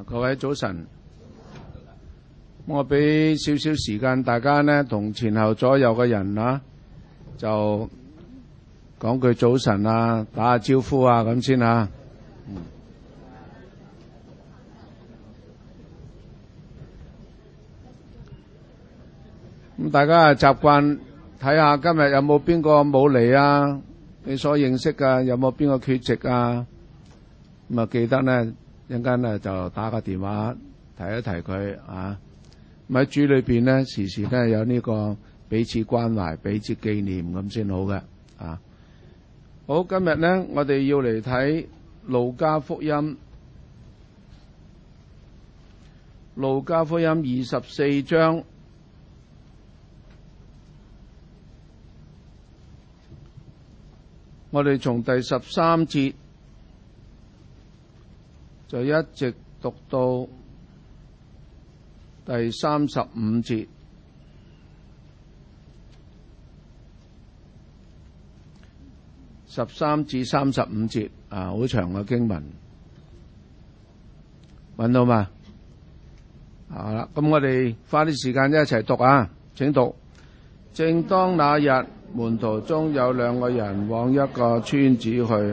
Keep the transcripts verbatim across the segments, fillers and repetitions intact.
各位早晨，我俾少少時間大家呢，同前後左右嘅人啊，就講句早晨啊，打下招呼啊，咁先啊。嗯。咁大家習慣睇下今日有冇邊個冇嚟啊？你所認識㗎有冇邊個缺席啊？咁啊記得呢。一陣間咧就打個電話提一提佢啊！咁喺主裏邊咧，時時都係有呢個彼此關懷、彼此紀念咁先好嘅啊！好，今日咧我哋要嚟睇路加福音，路加福音二十四章，我哋從第十三節就一直讀到第三十五節，十三至三十五節啊，好長嘅經文，搵到嘛？好啦，咁我哋花啲時間一齊讀啊，請讀。正當那日，門徒中有兩個人往一個村子去。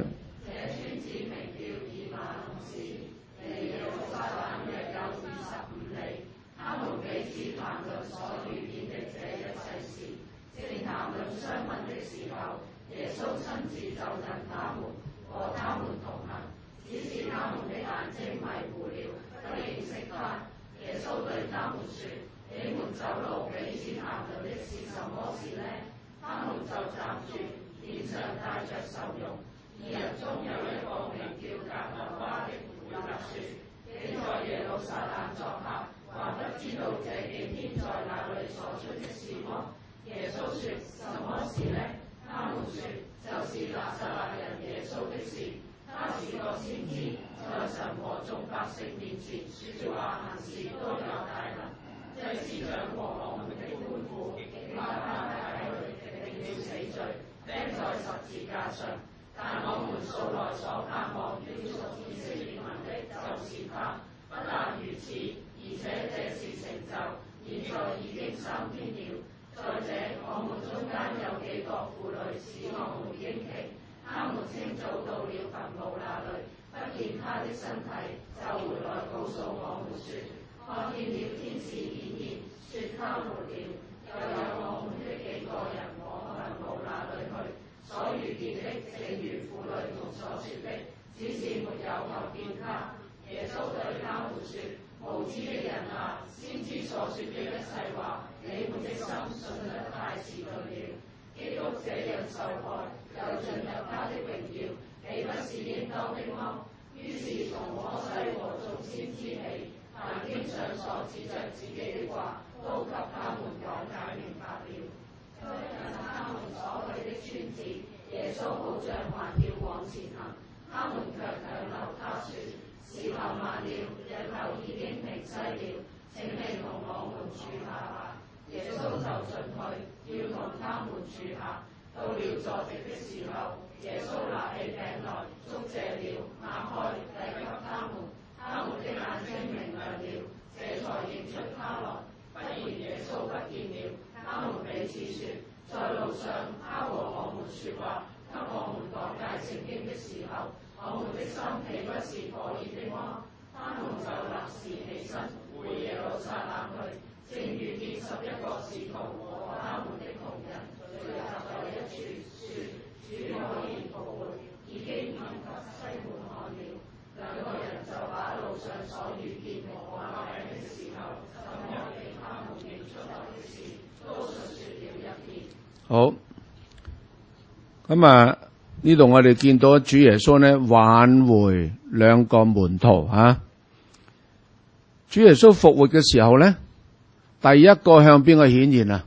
好，咁啊呢度我哋見到主耶穌呢挽回兩個門徒啊。主耶穌復活嘅時候呢，第一個向邊個顯現啊？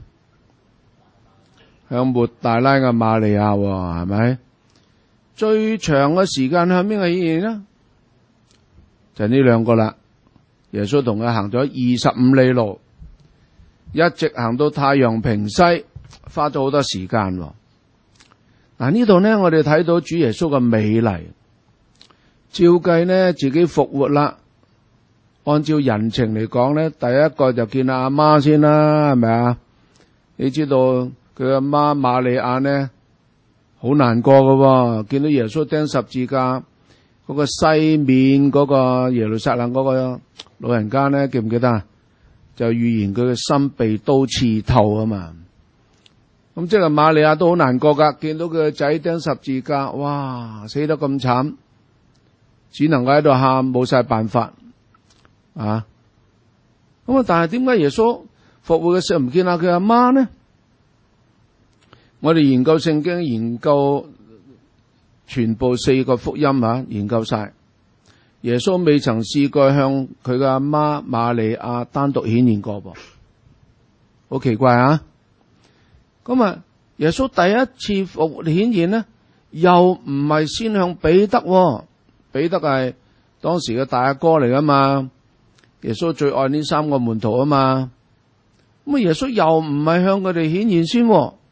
向抹大拉嘅瑪利亞，係咪？最長嘅時間向邊個顯現呢？就呢兩個啦。耶穌同佢行咗二十五里路，一直行到太陽平西。花咗好多時間。嗱，呢度呢，我哋睇到主耶穌嘅美麗。照計呢，自己復活啦， 按照人情嚟講咧，第一個就見阿媽先啦，係咪啊？你知道佢阿媽瑪利亞呢，好難過噶，見到耶穌釘十字架嗰個西面嗰個耶路撒冷嗰個老人家呢，記唔記得啊？就預言佢嘅心被刀刺透啊嘛。咁即係瑪利亞都好難過噶，見到佢個仔釘十字架，哇，死得咁慘，只能夠喺度喊，冇晒辦法啊。咁啊，但係點解耶穌復活嘅時候唔見下佢阿媽呢？我哋研究聖經，研究全部四個福音啊，研究晒，耶穌未曾試過向佢嘅阿媽瑪利亞單獨顯現過噃，好奇怪啊！咁啊，耶穌第一次復活顯現呢，又唔係先向彼得，彼得係當時嘅大阿哥嚟噶嘛，耶穌最愛呢三個門徒啊嘛，咁啊耶穌又唔係向佢哋顯現先，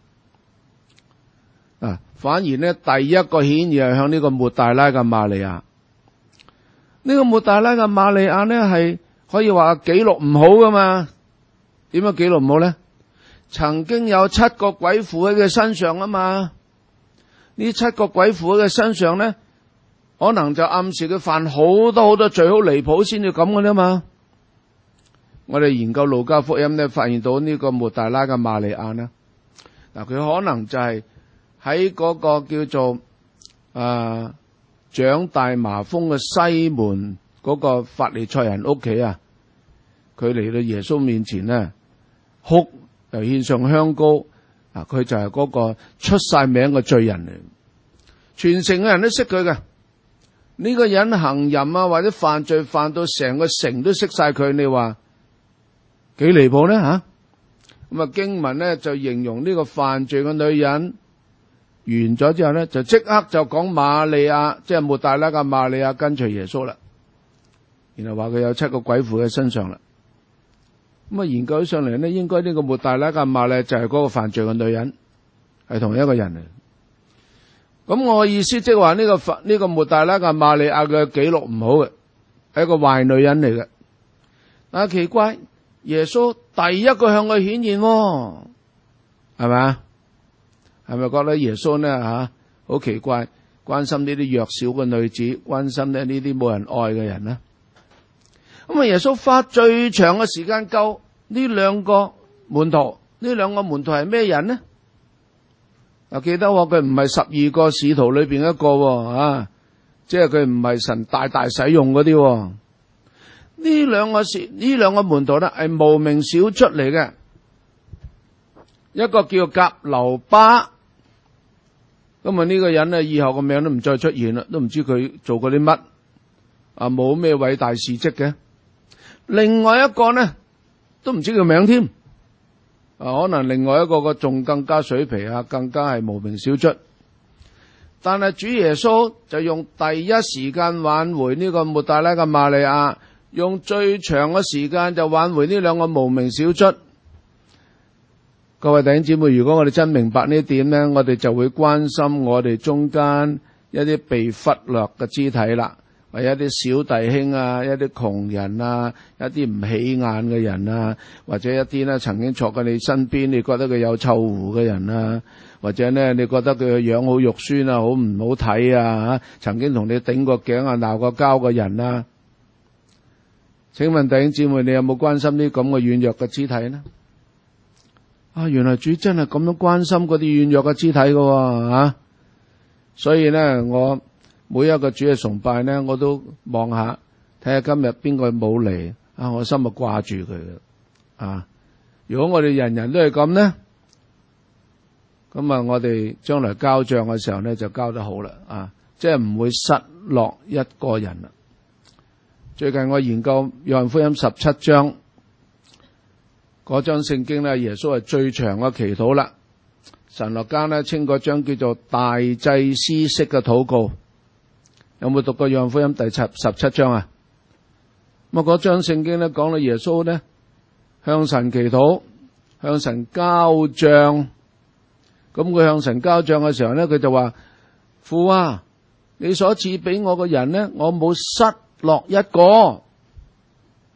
啊，反而呢第一個顯現係向呢個抹大拉嘅瑪利亞，呢、這個抹大拉嘅瑪利亞呢係可以話記錄唔好噶嘛，點樣記錄唔好呢？曾經有七個鬼附喺佢身上啊嘛，呢七個鬼附喺佢身上呢，可能就暗示佢犯好多好多罪，好離譜先至咁嘅啫嘛。我哋研究路加福音呢，發現到呢個抹大拉嘅瑪利亞呢，嗱，佢可能就係喺嗰個叫做啊長大麻風嘅西門嗰個法利賽人屋企啊，佢嚟到耶穌面前呢，哭。又獻上香膏，啊！佢就係嗰個出晒名嘅罪人嚟，全城嘅人都識佢嘅。呢、這個人行淫啊，或者犯罪犯到成個城都識晒佢，你話幾離譜呢？吓？咁啊經文呢就形容呢個犯罪嘅女人完咗之後呢，就即刻就講瑪利亞，即係抹大拉嘅瑪利亞跟隨耶穌啦。然後話佢有七個鬼附喺身上啦。咁啊，研究起上嚟呢，應該呢個抹大拉嘅瑪利亞就係嗰個犯罪嘅女人，係同一個人嚟。咁我嘅意思即係話呢個呢、這個抹大拉嘅瑪利亞嘅記錄唔好嘅，係一個壞女人嚟嘅。但係奇怪，耶穌第一個向佢顯現，係咪啊？係咪覺得耶穌呢吓好奇怪，關心呢啲弱小嘅女子，關心呢呢啲冇人愛嘅人呢？咁啊！耶穌花最長嘅時間救呢兩個門徒，呢兩個門徒係咩人呢？啊，記得佢唔係十二個使徒裏邊一個啊，即係佢唔係神大大使用嗰啲。呢兩個使呢兩個門徒咧係無名小卒嚟嘅，一個叫革流巴，咁啊呢個人呢以後個名都唔再出現啦，都唔知佢做過啲乜啊，冇咩偉大事蹟嘅。另外一個呢，都唔知佢名添，啊，可能另外一個個仲更加水皮啊，更加係無名小卒。但係主耶穌就用第一時間挽回呢個抹大拉嘅瑪利亞，用最長嘅時間就挽回呢兩個無名小卒。各位弟兄姊妹，如果我哋真明白呢點呢，我哋就會關心我哋中間一啲被忽略嘅肢體啦。或者一啲小弟兄啊，一啲窮人啊，一啲唔起眼嘅人啊，或者一啲咧曾經坐過你身邊，你覺得佢有臭狐嘅人啊，或者咧你覺得佢嘅樣好肉酸啊，好唔好睇啊，曾經同你頂過頸啊，鬧過交嘅人啊，請問弟兄姊妹，你有冇關心啲咁嘅軟弱嘅肢體呢？啊，原來主真係咁樣關心嗰啲軟弱嘅肢體㗎啊！所以咧，我每一個主嘅崇拜呢，我都望下睇下今日邊個冇嚟啊！我心就掛住佢嘅啊！如果我哋人人都係咁呢，咁啊，我哋將來交賬嘅時候呢，就交得好啦啊！即係唔會失落一個人啦。最近我研究約翰福音十七章嗰章聖經呢，耶穌係最長嘅祈禱啦。神學家呢稱嗰章叫做大祭司式嘅禱告。有冇讀過約翰福音第十十七章啊？咁啊，嗰章聖經咧講到耶穌呢向神祈禱，向神交賬。咁佢向神交賬嘅時候呢，佢就話：父啊，你所賜俾我嘅人呢，我冇失落一個。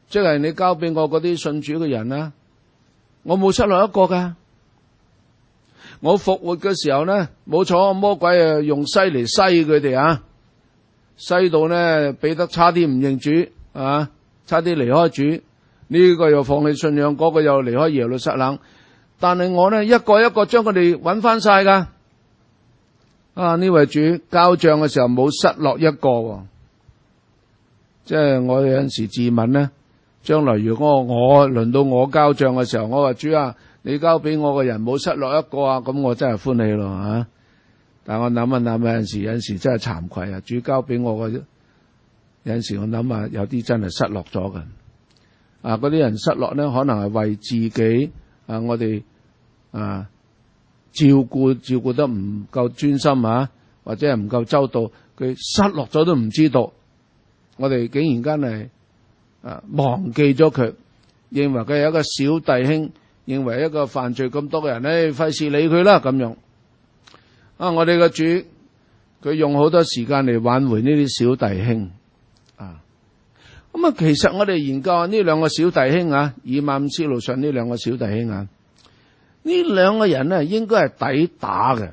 即係你交俾我嗰啲信主嘅人啊，我冇失落一個噶。我復活嘅時候呢，冇錯，魔鬼啊用篩嚟篩佢哋啊，篩到呢彼得差啲唔認主啊，差啲離開主，呢個又放棄信仰，嗰個又離開耶路撒冷。但係我呢，一個一個將佢哋揾翻晒噶。啊，呢位主交賬嘅時候冇失落一個，即係我有陣時自問呢，將來如果我我輪到我交賬嘅時候，我話主啊，你交俾我嘅人冇失落一個啊，咁我真係歡喜咯吓。但係我諗一諗，有陣時有陣時真係慚愧啊！主交俾我嘅，有陣時我諗下，有啲真係失落咗嘅。啊，嗰啲人失落呢，可能係為自己啊，我哋啊照顧照顧得唔夠專心啊，或者係唔夠周到，佢失落咗都唔知道。我哋竟然間係啊忘記咗佢，認為佢係一個小弟兄，認為一個犯罪咁多嘅人咧，費事理佢啦咁樣。啊，我哋嘅主佢用好多時間嚟挽回呢啲小弟兄啊。咁啊，其實我哋研究下呢兩個小弟兄啊，以馬忤斯路上呢兩個小弟兄啊，呢兩個人咧應該係抵打嘅。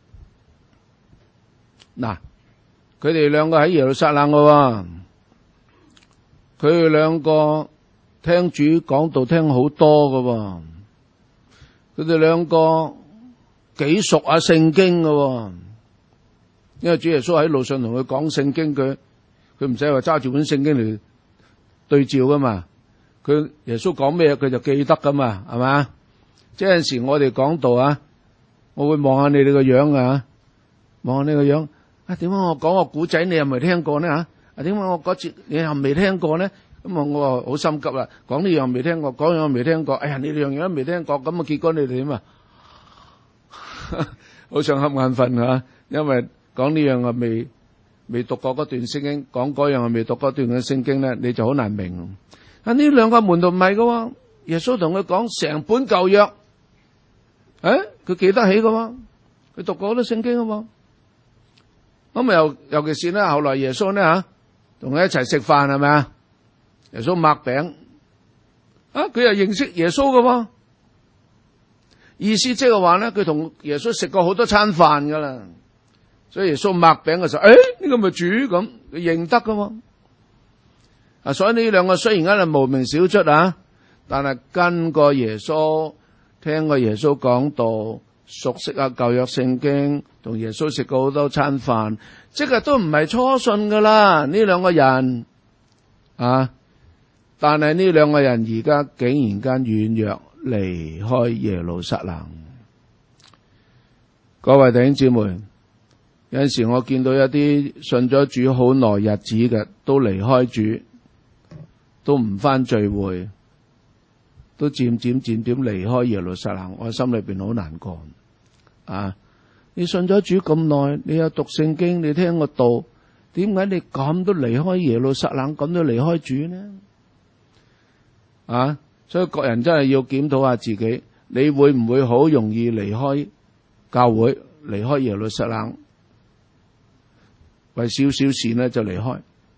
嗱，佢哋兩個喺耶路撒冷嘅，佢哋兩個聽主講道聽好多嘅，佢哋兩個幾熟啊聖經嘅，因為主耶穌喺路上同佢講聖經，佢佢唔使話揸住本聖經嚟對照噶嘛，佢耶穌講咩佢就記得噶嘛，係嘛？即係有陣時我哋講道啊，我會望下你哋個樣啊，望下你個樣啊，點解我講個古仔你又未聽過呢吓？啊，點解我嗰節你又未聽過呢？咁啊，我好心急啦，講呢樣未聽過，講樣未聽過，哎呀，你兩樣都未聽過，咁啊，結果你哋點啊？好想瞌眼瞓啊！因為講呢樣啊未未讀過嗰段聖經，講嗰樣啊未讀嗰段嘅聖經咧，你就好難明。啊，呢兩個門徒唔係噶，耶穌同佢講成本舊約，誒，佢記得起噶，佢讀過好多聖經噶。咁啊，尤尤其是咧，後來耶穌咧吓同佢一齊食飯係咪啊？耶穌擘餅，啊，佢又認識耶穌噶。意思即係話咧，佢同耶穌食過好多餐飯噶啦，所以耶穌擘餅嘅時候，誒，呢個咪主咁，佢認得噶嘛。啊，所以呢兩個雖然係無名小卒啊，但係跟過耶穌，聽過耶穌講道，熟悉啊舊約聖經，同耶穌食過好多餐飯，即係都唔係初信噶啦。呢兩個人啊，但係呢兩個人而家竟然間軟弱。離開耶路撒冷，各位弟兄姊妹，有陣時我見到一啲信咗主好耐日子嘅，都離開主，都唔返聚會，都漸漸漸漸離開耶路撒冷，我心裏邊好難過啊！你信咗主咁耐，你有讀聖經，你聽個道，點解你咁都離開耶路撒冷，咁都離開主呢？啊！所以各人真係要檢討下自己，你會唔會好容易離開教會，離開耶路撒冷，為少少事呢就離開？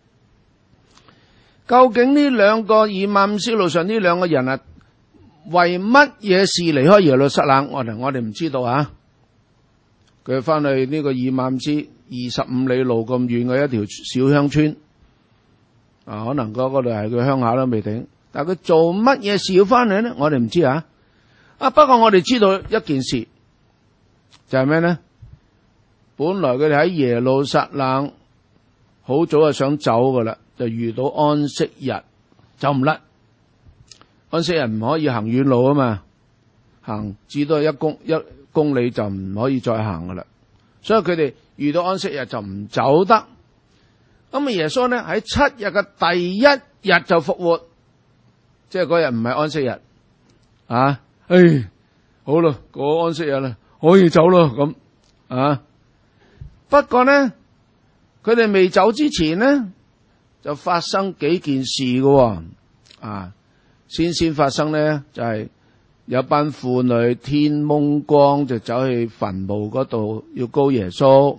究竟呢兩個以馬忤斯路上呢兩個人啊，為乜嘢事離開耶路撒冷？我哋我哋唔知道啊。佢翻去呢個以馬忤斯二十五里路咁遠嘅一條小鄉村，啊，可能嗰嗰度係佢鄉下都未定。但係佢做乜嘢事要翻嚟呢？我哋唔知啊！啊，不過我哋知道一件事，就係咩呢？本來佢哋喺耶路撒冷好早就想走噶啦，就遇到安息日走唔甩。安息日唔可以行遠路啊嘛，行至多一公一公里就唔可以再行噶啦。所以佢哋遇到安息日就唔走得。咁啊，耶穌呢喺七日嘅第一日就復活。即係嗰日唔係安息日，啊，唉，好啦，過安息日啦，可以走咯咁，啊。不過呢，佢哋未走之前呢，就發生幾件事嘅，啊，先先發生呢，就係、是、有班婦女天蒙光就走去墳墓嗰度要膏耶穌，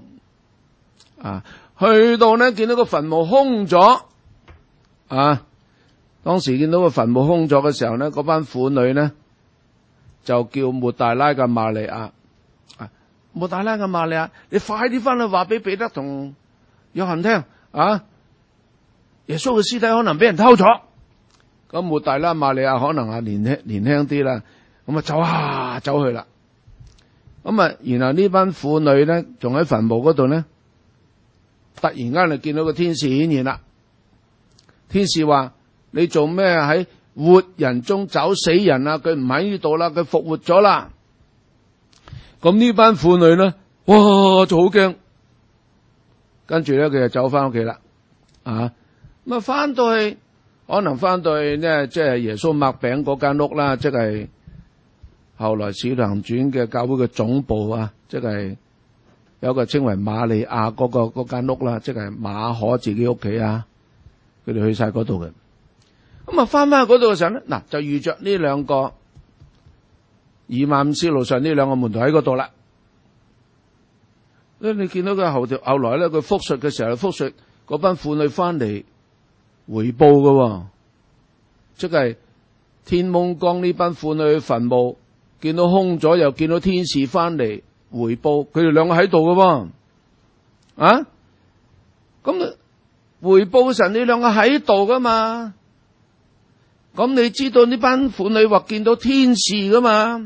啊，去到呢見到個墳墓空咗，啊。 當時見到個墳墓空咗嘅時候呢，嗰班婦女呢就叫抹大拉嘅瑪利亞，啊，抹大拉嘅瑪利亞，你快啲翻去話俾彼得同約翰聽啊！耶穌嘅屍體可能俾人偷咗。咁抹大拉瑪利亞可能係年輕年輕啲啦，咁啊走下走去啦。咁啊，然後呢班婦女咧，仲喺墳墓嗰度咧，突然間就見到個天使顯現啦。天使話：你做咩喺活人中找死人啊？佢唔喺呢度啦，佢復活咗啦。咁呢班婦女咧，哇，就好驚。跟住咧，佢就走翻屋企啦。啊，咁啊，翻到去可能翻到去呢，即係耶穌擘餅嗰間屋啦，即係。後來使徒行傳嘅教會嘅總部啊，即係有一個稱為瑪利亞嗰個嗰間屋啦，即係馬可自己屋企啊，佢哋去晒嗰度嘅。咁啊，翻翻去嗰度嘅時候咧，嗱就遇着呢兩個以馬忤斯路上呢兩個門徒喺嗰度啦。你見到佢後條後來咧，佢復述嘅時候，復述嗰班婦女翻嚟回報嘅，即係天蒙光呢班婦女去墳墓。見到空咗，又見到天使翻嚟回報，佢哋兩個喺度嘅喎，啊，咁回報神，你兩個喺度噶嘛？咁你知道呢班婦女話見到天使噶嘛？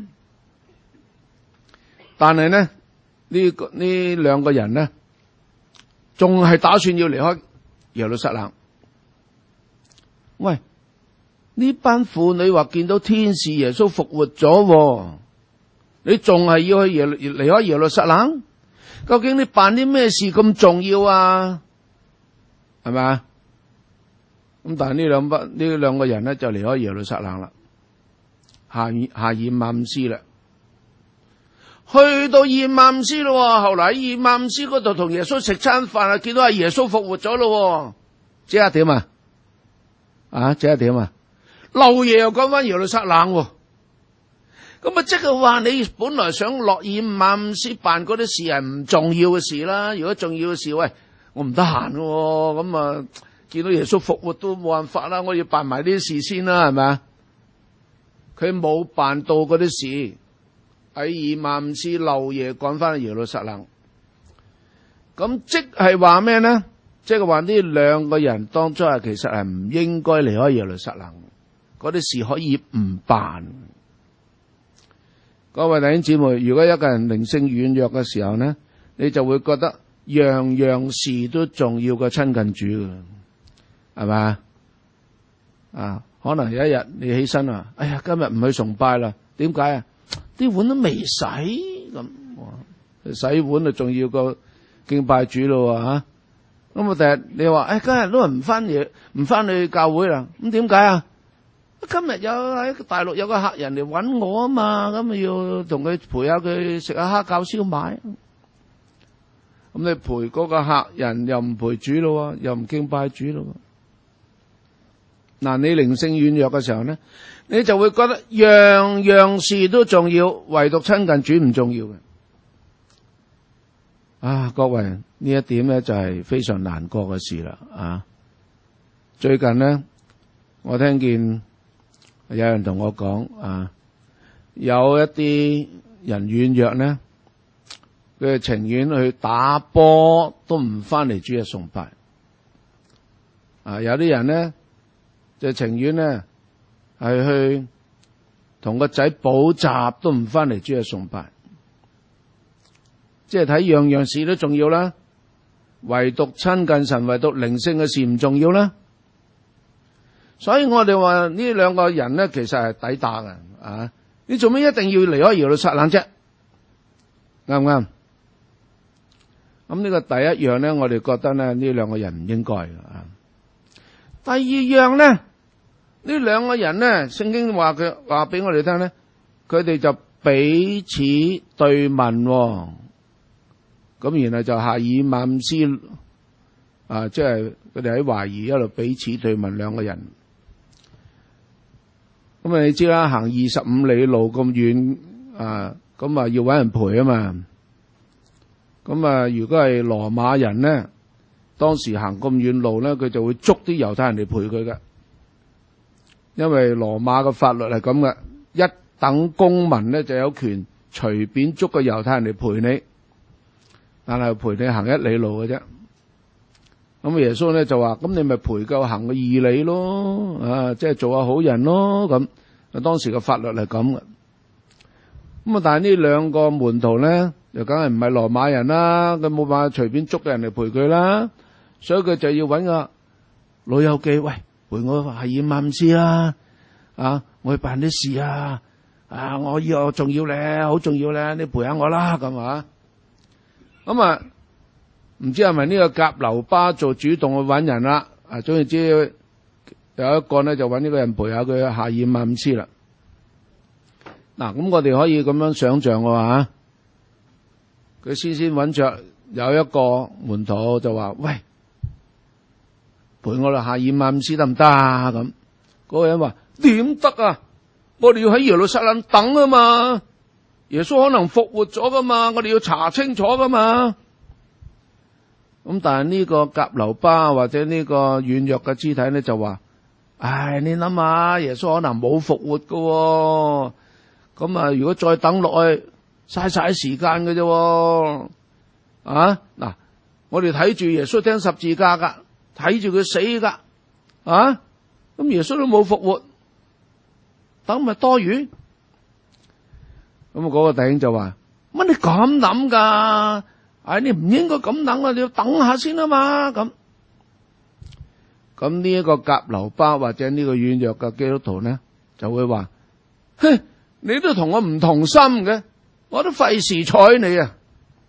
但係呢呢個呢兩個人呢，仲係打算要離開耶路撒冷。喂！呢班婦女話見到天使耶穌復活咗，你仲係要去耶離開耶路撒冷？究竟你辦啲咩事咁重要啊？係咪啊？咁但係呢兩班呢兩個人咧就離開耶路撒冷啦，下下以馬忤斯啦，去到以馬忤斯咯。後來喺以馬忤斯嗰度同耶穌食餐飯啊，見到阿耶穌復活咗咯，即係點啊？啊，即係點啊？漏夜又講翻耶路撒冷，咁啊即係話你本來想落以馬忤斯辦嗰啲事係唔重要嘅事啦。如果重要嘅事，喂，我唔得閒嘅，咁啊見到耶穌復活都冇辦法啦，我要辦埋呢啲事先啦，係咪啊？佢冇辦到嗰啲事，喺以馬忤斯漏夜趕翻去耶路撒冷，咁即係話咩呢？即係話呢兩個人當初係其實係唔應該離開耶路撒冷。嗰啲事可以唔辦。各位弟兄姊妹，如果一個人靈性軟弱嘅時候呢，你就會覺得樣樣事都重要過親近主嘅，係咪啊？可能有一日你起身啊，哎呀，今日唔去崇拜啦，點解啊？啲碗都未洗咁，洗碗啊重要過敬拜主咯吓。咁啊，第日你話，哎，今日都係唔翻嘢，唔翻去教會啦，咁點解啊？今日有喺大陸有個客人嚟搵我啊嘛，咁啊要同佢陪下佢食下蝦餃燒賣。咁你陪嗰個客人又唔陪主咯，又唔敬拜主咯。嗱，你靈性軟弱嘅時候呢，你就會覺得樣樣事都重要，唯獨親近主唔重要嘅。啊，各位呢一點呢就係非常難過嘅事啦。啊，最近呢，我聽見。有人同我講啊，有一啲人軟弱呢，佢情願去打波都唔翻嚟主日崇拜。啊，有啲人呢就情願呢係去同個仔補習都唔翻嚟主日崇拜。即係睇樣樣事都重要啦，唯獨親近神，唯獨靈性嘅事唔重要啦。所以我哋話呢兩個人咧，其實係抵打嘅啊！你做咩一定要離開耶路撒冷啫？啱唔啱？咁呢個第一樣咧，我哋覺得咧呢兩個人唔應該嘅啊。第二樣咧，呢兩個人咧，聖經話佢話俾我哋聽咧，佢哋就彼此對問，哦，咁然後就下以馬忤斯啊，即係佢哋喺懷疑一路彼此對問兩個人。咁啊，你知啦，行二十五里路咁遠啊，咁啊要搵人陪啊嘛。咁啊，如果係羅馬人咧，當時行咁遠路咧，佢就會捉啲猶太人嚟陪佢嘅。 因為羅馬嘅法律係咁嘅，一等公民咧就有權隨便捉個猶太人嚟陪你，但係陪你行一里路嘅啫。咁耶穌咧就話：咁你咪陪夠行個二里咯，啊，即係做下好人咯。咁當時嘅法律係咁嘅。咁啊，但係呢兩個門徒咧，就梗係唔係羅馬人啦，佢冇辦法隨便捉個人嚟陪佢啦，所以佢就要搵個老友記，喂，陪我夏爾曼斯啦，啊，我去辦啲事啊，啊，我以後重要咧，好重要咧，你陪下我啦，咁啊，咁啊，唔知係咪呢個革流巴做主動去搵人啦？啊，總之有一個咧就搵呢個人陪下佢夏爾曼斯啦。嗱，咁我哋可以咁樣想象嘅話，佢先先揾着有一個門徒就話：喂，陪我嚟夏爾曼斯得唔得啊？咁嗰個人話：點得啊？我哋要喺耶路撒冷等啊嘛，耶穌可能復活咗噶嘛，我哋要查清楚噶嘛。咁但係呢個革流巴或者呢個軟弱嘅肢體咧就話：唉，你諗下，耶穌可能冇復活噶喎。咁啊！如果再等落去，嘥晒時間嘅啫。啊，嗱，我哋睇住耶穌釘十字架噶，睇住佢死噶，啊，咁耶穌都冇復活，等咪多餘。咁啊，嗰個弟兄就話：乜你咁諗噶？唉，你唔應該咁諗啊！你要等下先啊嘛。咁，咁呢一個革流巴或者呢個軟弱嘅基督徒呢，就會話：哼！你都同我唔同心嘅，我都費事睬你啊！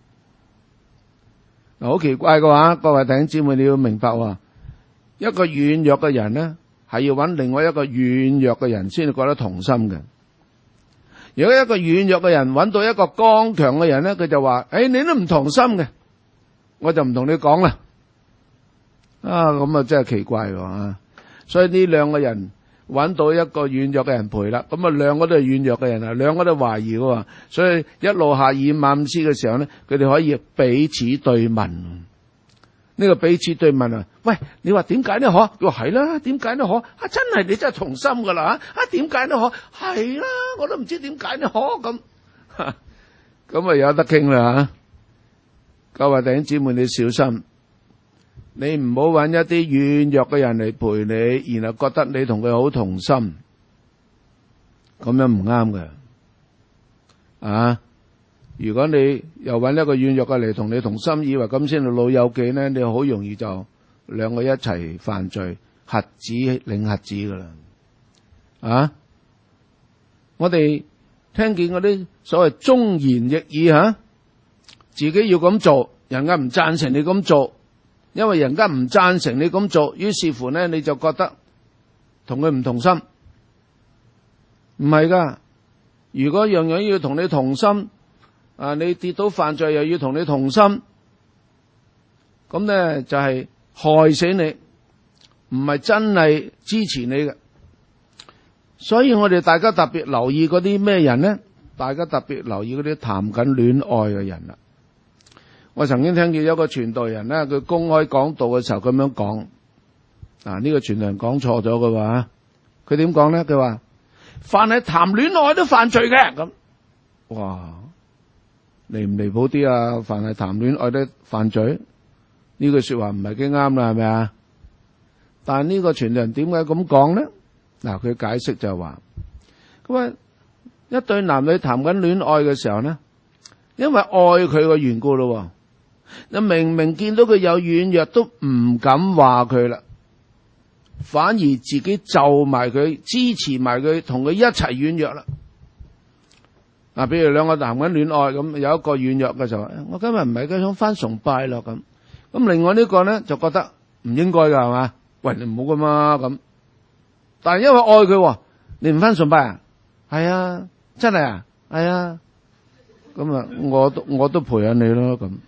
嗱，好奇怪嘅話，各位弟兄姊妹你要明白喎，一個軟弱嘅人呢，係要揾另外一個軟弱嘅人先至覺得同心嘅。如果一個軟弱嘅人揾到一個剛強嘅人呢，佢就話：誒，你都唔同心嘅，我就唔同你講啦。啊，咁啊真係奇怪喎！所以呢兩個人揾到一個軟弱嘅人陪啦，咁啊兩個都係軟弱嘅人啊，兩個都懷疑嘅，所以一路夏爾曼斯嘅時候咧，佢哋可以彼此對問。呢、這個彼此對問啊，喂，你話點解呢？可佢話係啦，點解呢？可啊，真係你真係同心噶啦啊，點解呢？可係啦，我都唔知點解呢？可咁，咁啊有得傾啦吓。各位弟兄姊妹，你小心。你唔好揾一啲軟弱嘅人嚟陪你，然後覺得你同佢好同心，咁樣唔啱嘅。啊，如果你又揾一個軟弱嘅嚟同你同心，以為咁先係老友記呢，你好容易就兩個一齊犯罪，瞎子領瞎子噶啦。啊，我哋聽見嗰啲所謂忠言逆耳吓，自己要咁做，人家唔贊成你咁做。因為人家唔贊成你咁做，於是乎呢，你就覺得同佢唔同心。唔係噶，如果樣樣要同你同心，啊，你跌倒犯罪又要同你同心，咁呢就係害死你，唔係真係支持你嘅。所以我哋大家特別留意嗰啲咩人呢？大家特別留意嗰啲談緊戀愛嘅人啦。我曾經聽見有個傳道人咧，佢公開講道嘅時候咁樣講，啊，呢個傳道人講錯咗嘅話，佢點講咧？佢話凡係談戀愛都犯罪嘅，咁，哇，離唔離譜啲啊？凡係談戀愛都犯罪，呢句說話唔係幾啱啦，係咪啊？但係呢個傳道人點解咁講咧？嗱，佢解釋就係話，咁啊，一對男女談緊戀愛嘅時候咧，因為愛佢嘅緣故咯。你明明見到佢有軟弱都唔敢話佢啦，反而自己就埋佢，支持埋佢，同佢一齊軟弱啦。嗱，比如兩個談緊戀愛咁，有一個軟弱嘅就話：我今日唔係咁想返崇拜咯咁。咁另外呢個咧就覺得唔應該噶係嘛？喂，你唔好噶嘛咁。但係因為愛佢，你唔返崇拜啊？係啊，真係啊，係啊。咁啊，我都我都陪下你咯咁。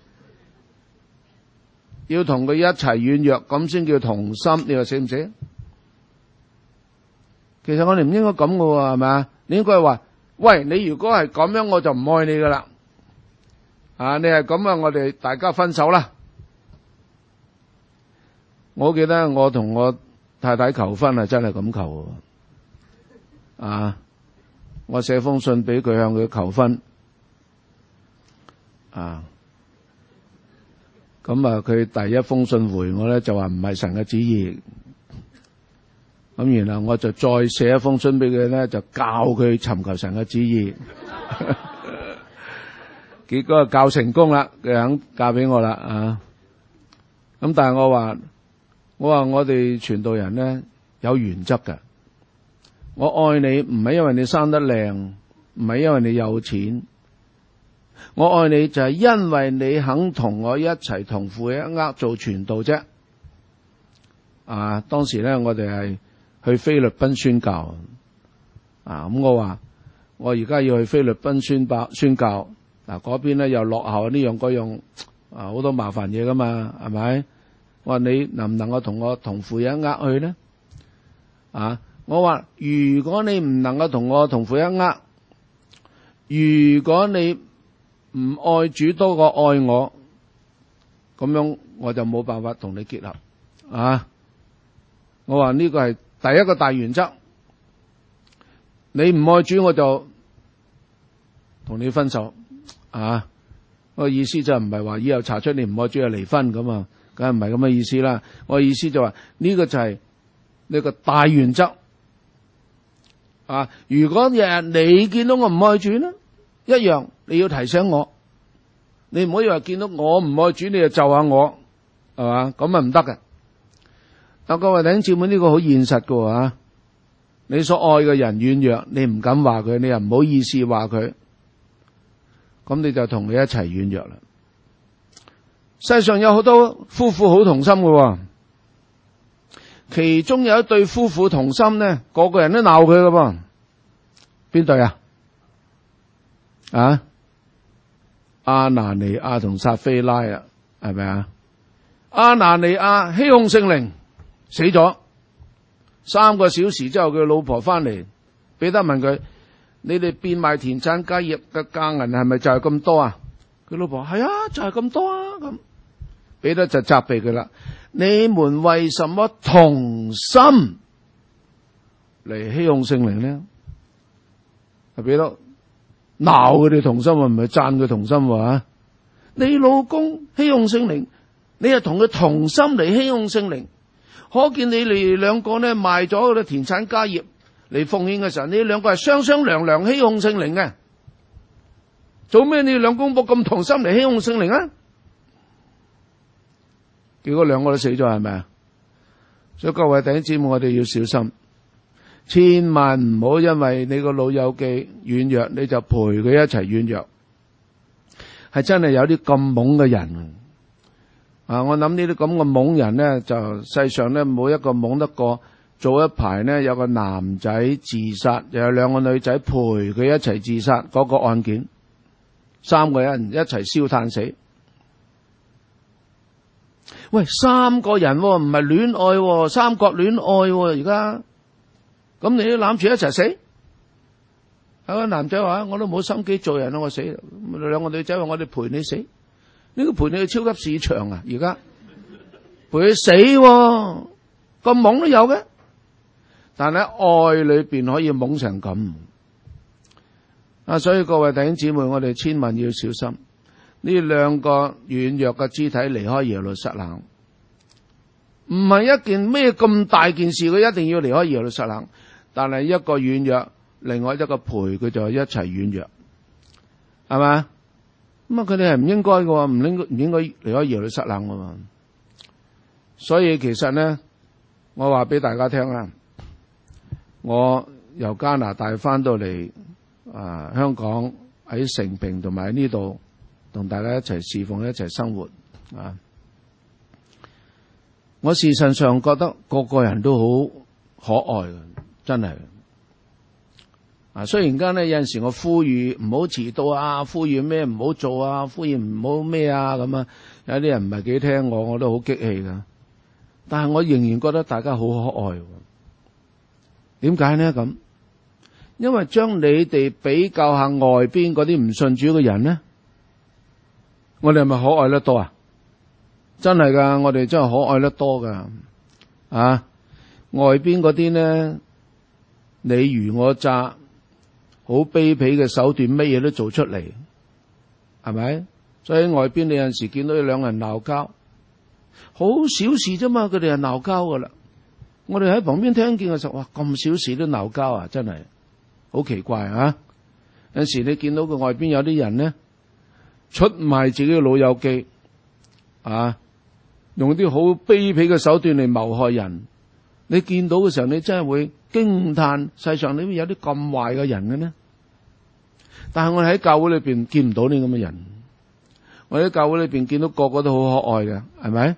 要同佢一齊軟弱，咁先叫同心。你話死唔死？其實我哋唔應該咁嘅喎，係咪啊？你應該話：喂，你如果係咁樣，我就唔愛你噶啦。啊，你係咁啊，我哋大家分手啦。我記得我同我太太求婚係真係咁求嘅。 啊，我寫封信俾佢，向佢求婚啊。咁啊，佢第一封信回我咧就話唔係神嘅旨意。咁然後我就再寫一封信俾佢咧，就教佢尋求神嘅旨意。結果教成功啦，佢肯嫁俾我啦啊！咁但係我話，我話我哋傳道人咧有原則㗎。我愛你唔係因為你生得靚，唔係因為你有錢，我愛你就係因為你肯同我一齊同負一軛做傳道啫。啊，當時咧我哋係去菲律賓宣教啊，咁我話我而家要去菲律賓宣教宣教，嗱嗰邊咧又落後呢樣嗰樣啊，好多麻煩嘢噶嘛，係咪？我話你能唔能夠同我同負一軛去咧？啊，我話如果你唔能夠同我同負一軛，如果你唔愛主多過愛我，咁樣我就冇辦法同你結合啊！我話呢個係第一個大原則，你唔愛主我就同你分手啊！我意思就唔係話以後查出你唔愛主就離婚咁啊，梗係唔係咁嘅意思啦。我意思就話呢個就係呢個大原則啊！如果日日你見到我唔愛主呢，一樣你要提醒我，你唔可以話見到我唔愛主你就咒下我，係嘛？咁啊唔得嘅。但各位弟兄姊妹，呢個好現實嘅啊！你所愛嘅人軟弱，你唔敢話佢，你又唔好意思話佢，咁你就同你一齊軟弱啦。世上有好多夫婦好同心嘅，其中有一對夫婦同心呢，個個人都鬧佢嘅噃。邊對啊？啊？阿拿尼亞同撒非拉啊，係咪啊？阿拿尼亞欺哄聖靈死咗，三個小時之後佢老婆翻嚟，彼得問佢：你哋變賣田產家業嘅價銀係咪就係咁多啊？佢老婆係啊，就係咁多啊。咁彼得就責備佢啦：你們為什麼同心嚟欺哄聖靈呢？係彼得鬧佢哋同心啊，唔係讚佢同心喎。你老公欺哄聖靈，你係同佢同心嚟欺哄聖靈，可見你哋兩個呢賣咗嗰啲田產家業嚟奉獻嘅時候，你兩個係雙雙涼涼欺哄聖靈嘅。做咩你兩公婆咁同心嚟欺哄聖靈啊？結果兩個都死咗，係咪啊？所以各位弟兄姊妹，我哋要小心，千萬唔好因為你個老友記軟弱，你就陪佢一齊軟弱。係真係有啲咁懵嘅人啊！我諗呢啲咁嘅懵人呢，就世上呢冇一個懵得過。早一排呢，有個男仔自殺，又有兩個女仔陪佢一齊自殺，嗰個案件，三個人一齊燒炭死。喂，三個人唔係戀愛，三角戀愛而家，咁你都攬住一齊死？有個男仔話：我都冇心機做人啦，我死。兩個女仔話：我哋陪你死。呢個陪你去超級市場啊！而家陪佢死，咁懵都有嘅。但喺愛裏邊可以懵成咁啊！所以各位弟兄姊妹，我哋千萬要小心。呢兩個軟弱嘅肢體離開耶路撒冷，唔係一件咩咁大件事，佢一定要離開耶路撒冷。但係一個軟弱，另外一個陪佢就一齊軟弱，係咪？咁啊，佢哋係唔應該嘅，唔應該唔應該離開耶路撒冷嘅嘛。所以其實呢，我話俾大家聽啦，我由加拿大翻到嚟啊香港，喺城平同埋喺呢度同大家一齊侍奉，一齊生活啊！我事實上覺得個個人都好可愛嘅，真係啊！雖然間呢，有陣時我呼籲唔好遲到啊，呼籲咩唔好做啊，呼籲唔好咩啊咁啊，有啲人唔係幾聽我，我都好激氣噶。但係我仍然覺得大家好可愛。點解呢？咁因為將你哋比較下外邊嗰啲唔信主嘅人呢，我哋係咪可愛得多啊？真係噶，我哋真係可愛得多噶啊！外邊嗰啲呢， 你虞我詐，好卑鄙嘅手段，乜嘢都做出嚟，係咪？所以喺外邊你有陣時見到有兩個人鬧交，好小事啫嘛，佢哋係鬧交噶啦。我哋喺旁邊聽見嘅時候，哇，咁小事都鬧交啊，真係好奇怪啊！有陣時你見到佢外邊有啲人呢，出賣自己嘅老友記啊，用啲好卑鄙嘅手段嚟謀害人。你見到嘅時候，你真係會驚嘆，世上裏面有啲咁壞嘅人嘅呢？但係我哋喺教會裏邊見唔到呢咁嘅人。我哋喺教會裏邊見到個個都好可愛嘅，係咪？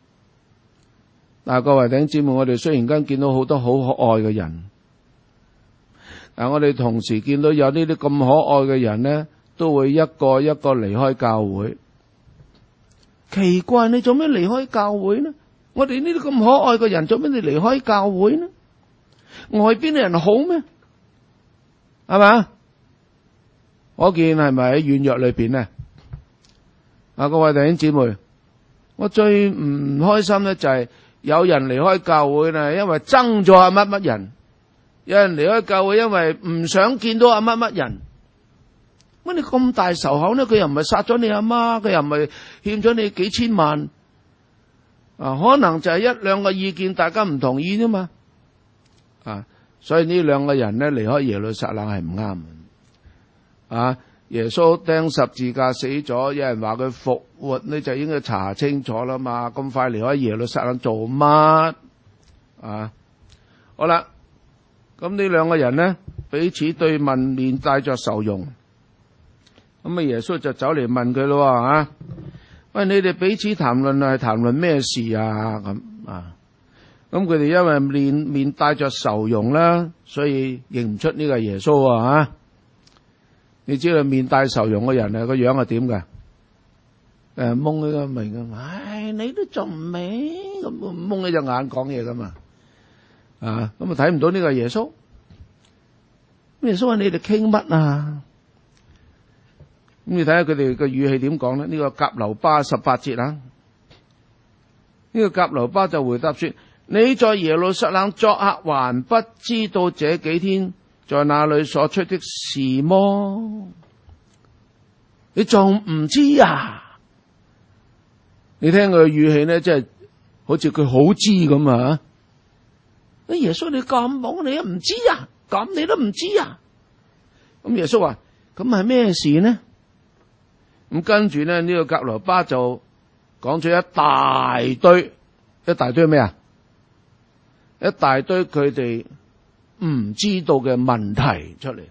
但係各位弟兄姊妹，我哋雖然間見到好多好可愛嘅人，但係我哋同時見到有呢啲咁可愛嘅人呢，都會一個一個離開教會。奇怪，你做咩離開教會呢？我哋呢啲咁可愛嘅人，做咩你離開教會呢？外邊嘅人好咩？係咪？我見係咪喺軟弱裏邊呢？啊，各位弟兄姊妹，我最唔開心咧就係有人離開教會咧，因為憎咗阿乜乜人；有人離開教會，因為唔想見到阿乜乜人。乜你咁大仇口呢？佢又唔係殺咗你阿媽，佢又唔係欠咗你幾千萬。啊，可能就係一兩個意見大家唔同意啫嘛。啊，所以呢兩個人咧離開耶路撒冷係唔啱。啊，耶穌釘十字架死咗，有人話佢復活，你就應該查清楚啦嘛。咁快離開耶路撒冷做乜？啊，好啦，咁呢兩個人呢，彼此對問，面帶着愁容。咁啊，耶穌就走嚟問佢咯，啊，喂，你哋彼此談論係談論咩事啊？咁啊，咁佢哋因為面面帶着愁容啦，所以認唔出呢個係耶穌啊。你知道面帶愁容嘅人啊，個樣係點噶？誒，蒙起個面噶，唉，你都仲唔明？咁蒙起隻眼講嘢噶嘛？啊，咁啊睇唔到呢個係耶穌。耶穌話：你哋傾乜啊？咁你睇下佢哋嘅語氣點講咧？呢、這個革流巴十八節啊，呢、這個革流巴就回答說：你在耶路撒冷作客，還不知道這幾天在那裏所出的事麼？你仲唔知啊？你聽佢嘅語氣咧，即係好似佢好知咁啊！你耶穌你咁懵，你都唔知啊？咁你都唔知啊？咁耶穌話：咁係咩事呢？咁跟住咧，呢、這個革流巴就講咗一大堆，一大堆咩啊？一大堆佢哋唔知道嘅問題出嚟。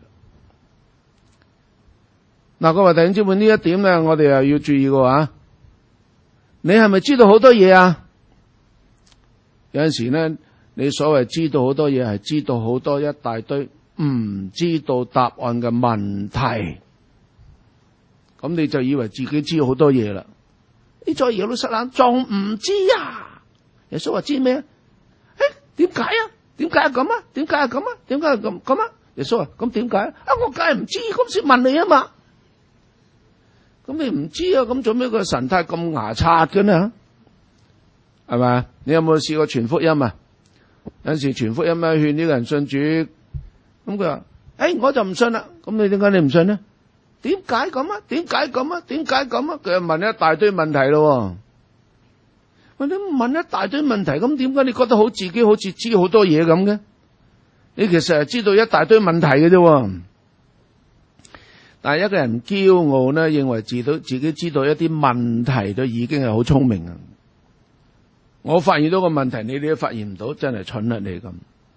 嗱，各位弟兄姊妹，呢一點咧，我哋又要注意嘅話，你係咪知道好多嘢啊？有陣時咧，你所謂知道好多嘢，係知道好多一大堆唔知道答案嘅問題。咁你就以為自己知好多嘢啦？你在耶路撒冷仲唔知啊？耶穌話知咩？誒，點解啊？點解係咁啊？點解係咁啊？點解係咁咁啊？耶穌話：咁點解啊？我梗係唔知，咁先問你啊嘛。咁你唔知啊？咁做咩個神態咁牙刷嘅呢？係咪？你有冇試過傳福音啊？有陣時傳福音啊，勸呢個人信主，咁佢話：誒，我就唔信啦。咁你點解你唔信呢？點解咁啊？點解咁啊？點解咁啊？佢又問一大堆問題咯。喂，你問一大堆問題，咁點解你覺得好自己好似知好多嘢咁嘅？你其實係知道一大堆問題嘅啫。但係一個人驕傲呢，認為自己自己知道一啲問題都已經係好聰明啊！我發現到個問題，你哋都發現唔到，真係蠢啊你咁。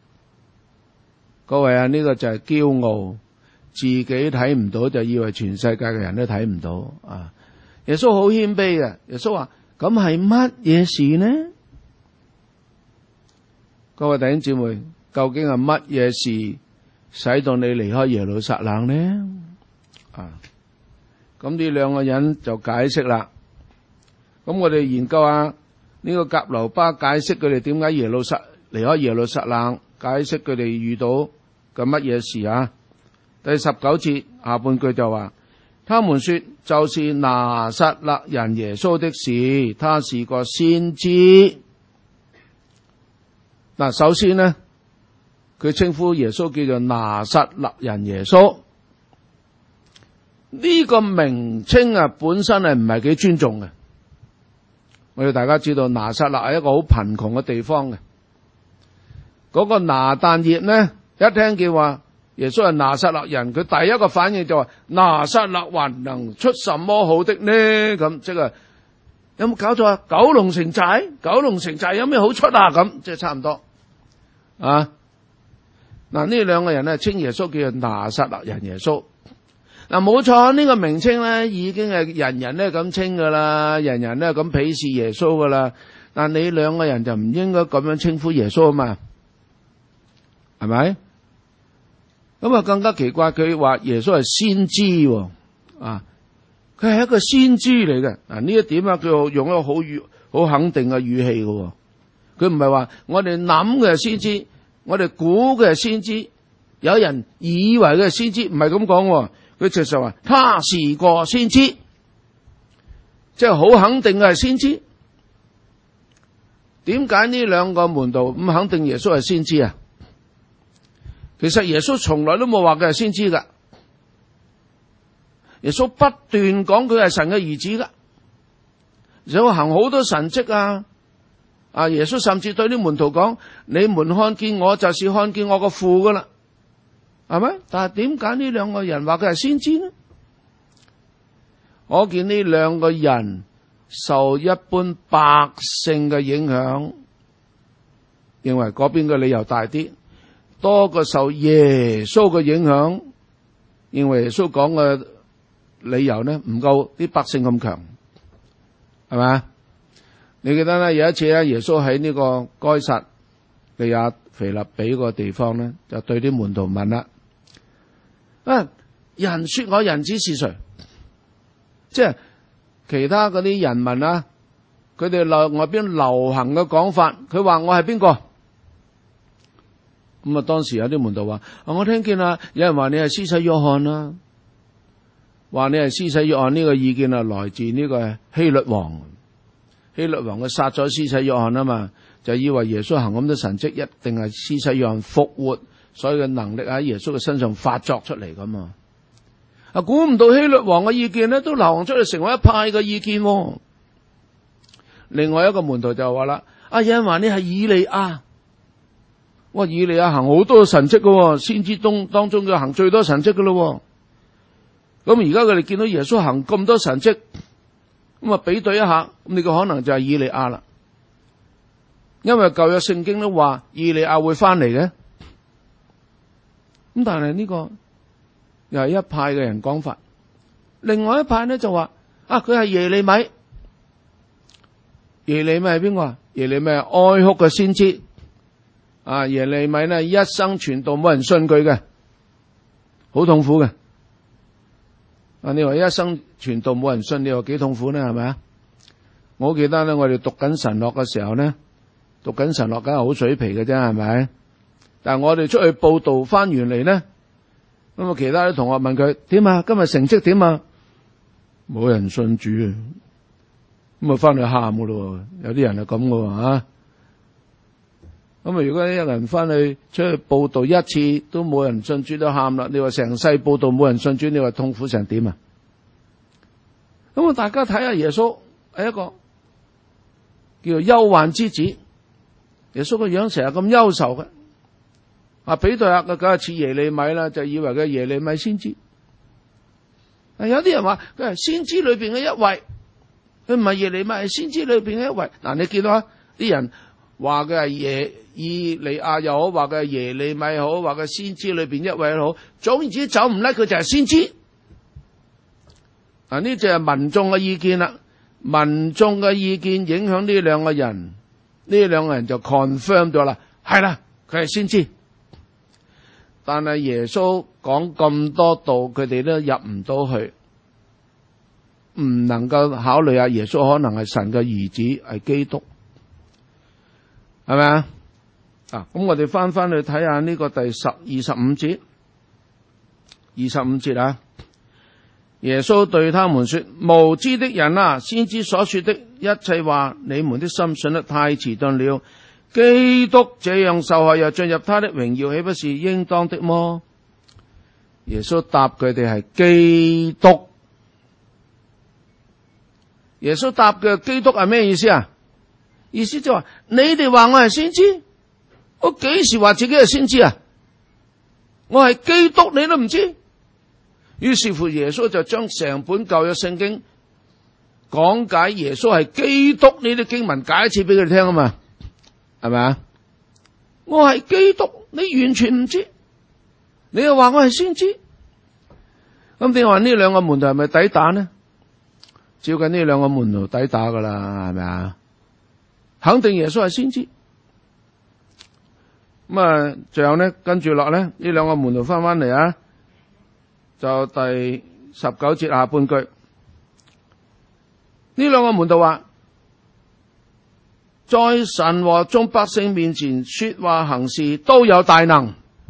各位啊，呢個就係驕傲。自己睇唔到，就以為全世界嘅人都睇唔到啊！耶穌好謙卑嘅，耶穌話：咁係乜嘢事呢？各位弟兄姊妹，究竟係乜嘢事使到你離開耶路撒冷呢？啊！咁呢兩個人就解釋啦。咁我哋研究下呢個革流巴解釋佢哋點解耶路撒離開耶路撒冷，解釋佢哋遇到嘅乜嘢事啊？第十九節下半句就話，他們說就是拿撒勒人耶穌的事，他是個先知。嗱，首先呢， 佢稱呼耶穌叫做拿撒勒人耶穌。呢個名稱啊，本身係唔係幾尊重嘅。我哋大家知道拿撒勒係一個好貧窮嘅地方嘅。嗰個拿但業呢，一聽見話耶穌係拿撒勒人，佢第一個反應就話：拿撒勒還能出什麼好的呢？咁即係有冇搞錯啊？九龍城寨，九龍城寨有咩好出啊？咁即係差唔多啊。嗱，呢兩個人咧稱耶穌叫做拿撒勒人耶穌。嗱，冇錯，呢個名稱咧已經係人人咧咁稱噶啦，人人咧咁鄙視耶穌噶啦。但你兩個人就唔應該咁樣稱呼耶穌啊嘛，係咪？咁啊更加奇怪，佢話耶穌係先知啊，佢係一個先知嚟嘅。嗱，呢一點啊，佢用一個好語好肯定嘅語氣嘅。佢唔係話我哋諗嘅先知，我哋估嘅先知，有人以為嘅先知，唔係咁講。佢直實話他是個先知，即係好肯定嘅係先知。點解呢兩個門徒咁肯定耶穌係先知啊？其實耶穌從來都冇話佢係先知噶，耶穌不斷講佢係神嘅兒子噶，耶穌行好多神蹟啊！啊，耶穌甚至對啲門徒講：你們看見我，就是看見我個父噶啦。係咪？但係點解呢兩個人話佢係先知呢？我見呢兩個人受一般百姓嘅影響，認為嗰邊嘅理由大啲，多過受耶穌嘅影響，認為耶穌講嘅理由呢唔夠啲百姓咁強，係咪？你記得咧，有一次咧，耶穌喺呢個該撒利亞腓立比個地方咧，就對啲門徒問啦。啊！人說我人子是誰？即係其他嗰啲人民啊，佢哋流外邊流行嘅講法，佢話我係邊個？咁啊，當時有啲門徒話：啊，我聽見啊，有人話你係施洗約翰啦，話你係施洗約翰。呢個意見啊，來自呢個希律王。希律王佢殺咗施洗約翰啊嘛，就以為耶穌行咁多神蹟，一定係施洗約翰復活。所以嘅能力喺耶穌嘅身上發作出嚟咁啊！啊，估唔到希律王嘅意見咧，都流行出嚟成為一派嘅意見。另外一個門徒就話啦：啊，有人話你係以利亞。哇，以利亞行好多神蹟嘅，先知當當中嘅行最多神蹟嘅咯。咁而家佢哋見到耶穌行咁多神蹟，咁啊比對一下，咁你個可能就係以利亞啦。因為舊約聖經都話以利亞會翻嚟嘅。咁但係呢個又係一派嘅人講法，另外一派咧就話啊，佢係耶利米。耶利米係邊個啊？耶利米係哀哭嘅先知。啊，耶利米呢一生傳道冇人信佢嘅，好痛苦嘅。啊，你話一生傳道冇人信，你話幾痛苦呢？係咪啊？我記得咧，我哋讀緊神學嘅時候呢，讀緊神學梗係好水皮嘅啫，係咪？但係我哋出去報道翻完嚟呢，咁啊其他啲同學問佢點啊？今日成績點啊？冇人信主啊，咁啊翻去喊噶咯，有啲人係咁噶吓。咁啊如果一個人翻去出去報道一次都冇人信主都喊啦，你話成世報道冇人信主，你話痛苦成點啊？咁啊大家睇下耶穌係一個叫做憂患之子，耶穌個樣成日咁憂愁嘅。啊，比對下佢梗係似耶利米啦，就以為佢係耶利米先知。啊，有啲人話佢係先知裏邊嘅一位，佢唔係耶利米，係先知裏邊嘅一位。嗱，你見到啊，啲人話佢係耶以利亞又好，話佢係耶利米好，話佢先知裏邊一位好，總言之走唔甩佢就係先知。啊，呢就係民眾嘅意見啦，民眾嘅意見影響呢兩個人，呢兩個人就 confirm 咗啦，係啦，佢係先知。但係耶穌講咁多道，佢哋都入唔到去，唔能夠考慮下耶穌可能係神嘅兒子，係基督，係咪啊？啊，咁我哋翻翻去睇下呢個第十二十五節，二十五節啊，耶穌對他們說：無知的人啊，先知所說的一切話，你們的心信得太遲鈍了。 基督這樣受害又進入他的榮耀，豈不是應當的麼？耶穌答佢哋係基督。耶穌答嘅基督係咩意思啊？意思就話你哋話我係先知，我幾時話自己係先知啊？我係基督，你都唔知。於是乎耶穌就將成本舊約聖經講解耶穌係基督呢啲經文解一次俾佢哋聽啊嘛，係咪啊？我係基督，你完全唔知，你又話我係先知。咁點話呢兩個門徒係咪抵打呢？照緊呢兩個門徒抵打噶啦，係咪啊？肯定耶穌係先知。咁啊，最後呢，跟住落咧，呢兩個門徒翻翻嚟啊，就第十九節下半句，呢兩個門徒話，在神和眾百姓面前說話行事都有大能。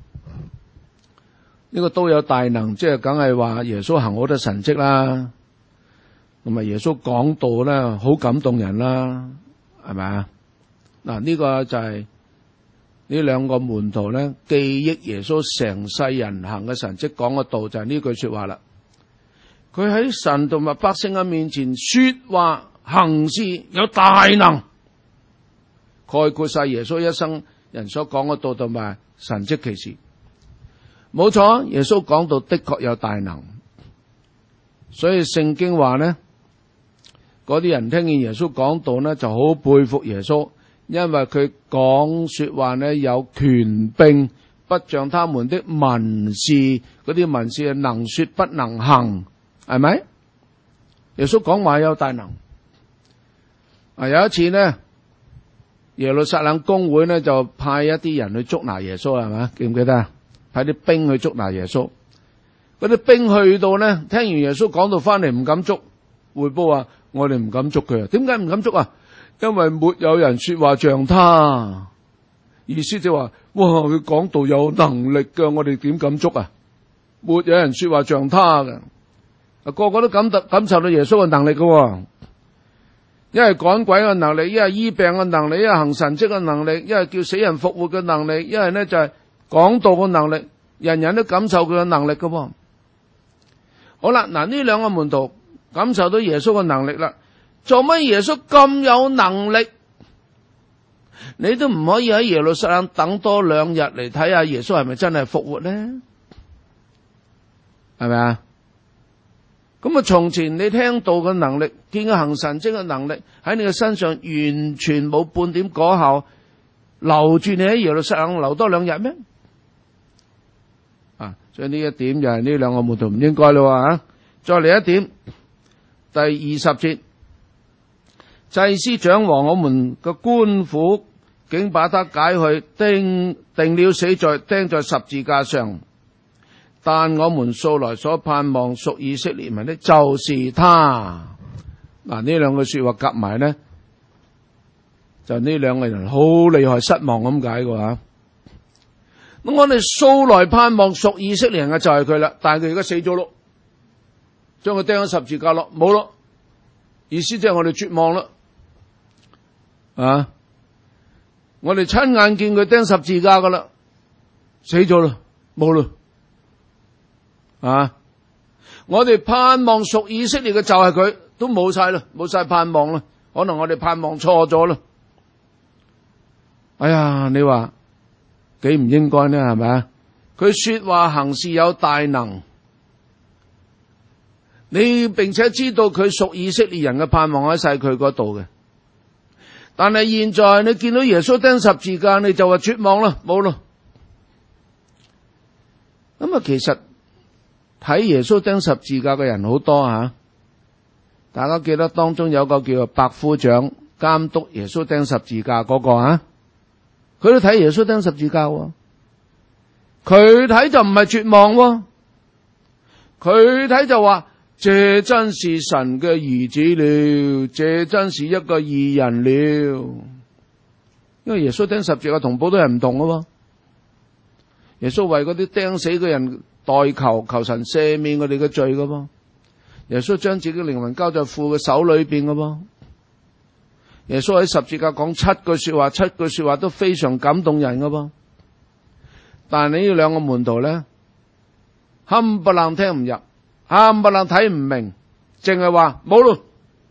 呢個都有大能，即係梗係話耶穌行好多神蹟啦，同埋耶穌講道咧好感動人啦，係咪啊？嗱，呢個就係呢兩個門徒咧記憶耶穌成世人行嘅神蹟講嘅道，就係呢句說話啦。佢喺神同埋百姓嘅面前說話行事有大能，概括晒耶穌一生人所講嘅道同埋神蹟奇事。冇錯，耶穌講道的確有大能，所以聖經話呢，嗰啲人聽見耶穌講道呢就好佩服耶穌，因為佢講說話呢有權柄，不像他們的文士，嗰啲文士能說不能行，係咪？耶穌講話有大能。啊，有一次呢，耶路撒冷公會呢就派一啲人去捉拿耶穌，係咪？記唔記得啊？派啲兵去捉拿耶穌，嗰啲兵去到呢，聽完耶穌講到翻嚟唔敢捉，匯報話我哋唔敢捉佢啊。點解唔敢捉啊？因為沒有人說話像他，意思就話，哇，佢講道有能力噶，我哋點敢捉啊？沒有人說話像他嘅，個個都感得感受到耶穌嘅能力噶，一係趕鬼嘅能力，一係醫病嘅能力，一係行神蹟嘅能力，一係叫死人復活嘅能力，一係呢就係、是。講道嘅能力，人人都感受佢嘅能力嘅。好啦，嗱，呢兩個門徒感受到耶穌嘅能力啦，做乜耶穌咁有能力？你都唔可以喺耶路撒冷等多兩日嚟睇下耶穌係咪真係復活呢？係咪啊？咁啊，從前你聽道嘅能力，見佢行神蹟嘅能力喺你嘅身上完全冇半點果效，留住你喺耶路撒冷留多兩日咩？啊，所以呢一點就係呢兩個門徒唔應該咯吓。再嚟一點，第二十節，祭司長和我們嘅官府竟把他解去，釘定了死罪，釘在十字架上。但我們素來所盼望屬以色列民的，就是他。嗱，呢兩句說話夾埋呢，就呢兩個人好厲害，失望咁解嘅吓。咁我哋素來盼望屬以色列人嘅就係佢啦，但係佢而家死咗咯，將佢釘喺十字架咯，冇咯，意思即係我哋絕望啦，啊！我哋親眼見佢釘十字架噶啦，死咗啦，冇啦，啊！我哋盼望屬以色列嘅就係佢，都冇晒啦，冇晒盼望啦，可能我哋盼望錯咗啦。哎呀，你話幾唔應該呢？係咪啊？佢說話行事有大能，你並且知道佢屬以色列人嘅盼望喺晒佢嗰度嘅，但係現在你見到耶穌釘十字架，你就話絕望啦，冇咯。咁啊，其實睇耶穌釘十字架嘅人好多吓，大家記得當中有個叫做百夫長監督耶穌釘十字架嗰個啊。佢都睇耶穌釘十字架，佢睇就唔係絕望，佢睇就話：這真是神嘅兒子了，這真是一個義人了。因為耶穌釘十字架同胞都係唔同嘅，耶穌為嗰啲釘死嘅人代求，求神赦免佢哋嘅罪嘅，耶穌將自己嘅靈魂交在父嘅手裏邊嘅。 耶穌喺十字架講七句說話，七句說話都非常感動人噶噃。但係你呢兩個門徒咧，冚唪唥聽唔入，冚唪唥睇唔明，淨係話冇咯。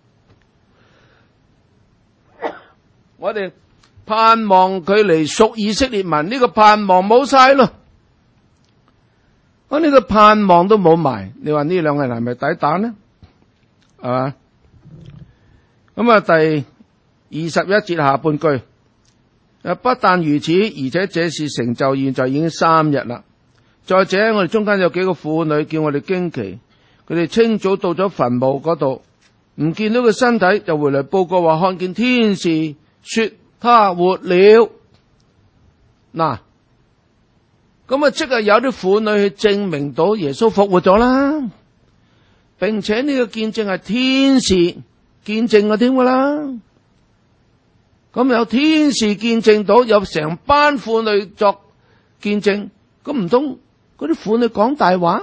我哋盼望佢嚟贖以色列民，呢、這個盼望冇晒咯。我呢個盼望都冇埋，你話呢兩個人係咪抵打呢？係嘛？咁啊，第二十一節下半句，不但如此，而且這事成就現在已經三日啦。再者，我哋中間有幾個婦女叫我哋驚奇，佢哋清早到咗墳墓嗰度，唔見到個身體，就回嚟報告話看見天使說他活了。嗱，咁啊，即係有啲婦女去證明到耶穌復活咗啦，並且呢個見證係天使見證嘅添噶啦。咁有天使見證到，有成班婦女作見證，咁唔通嗰啲婦女講大話，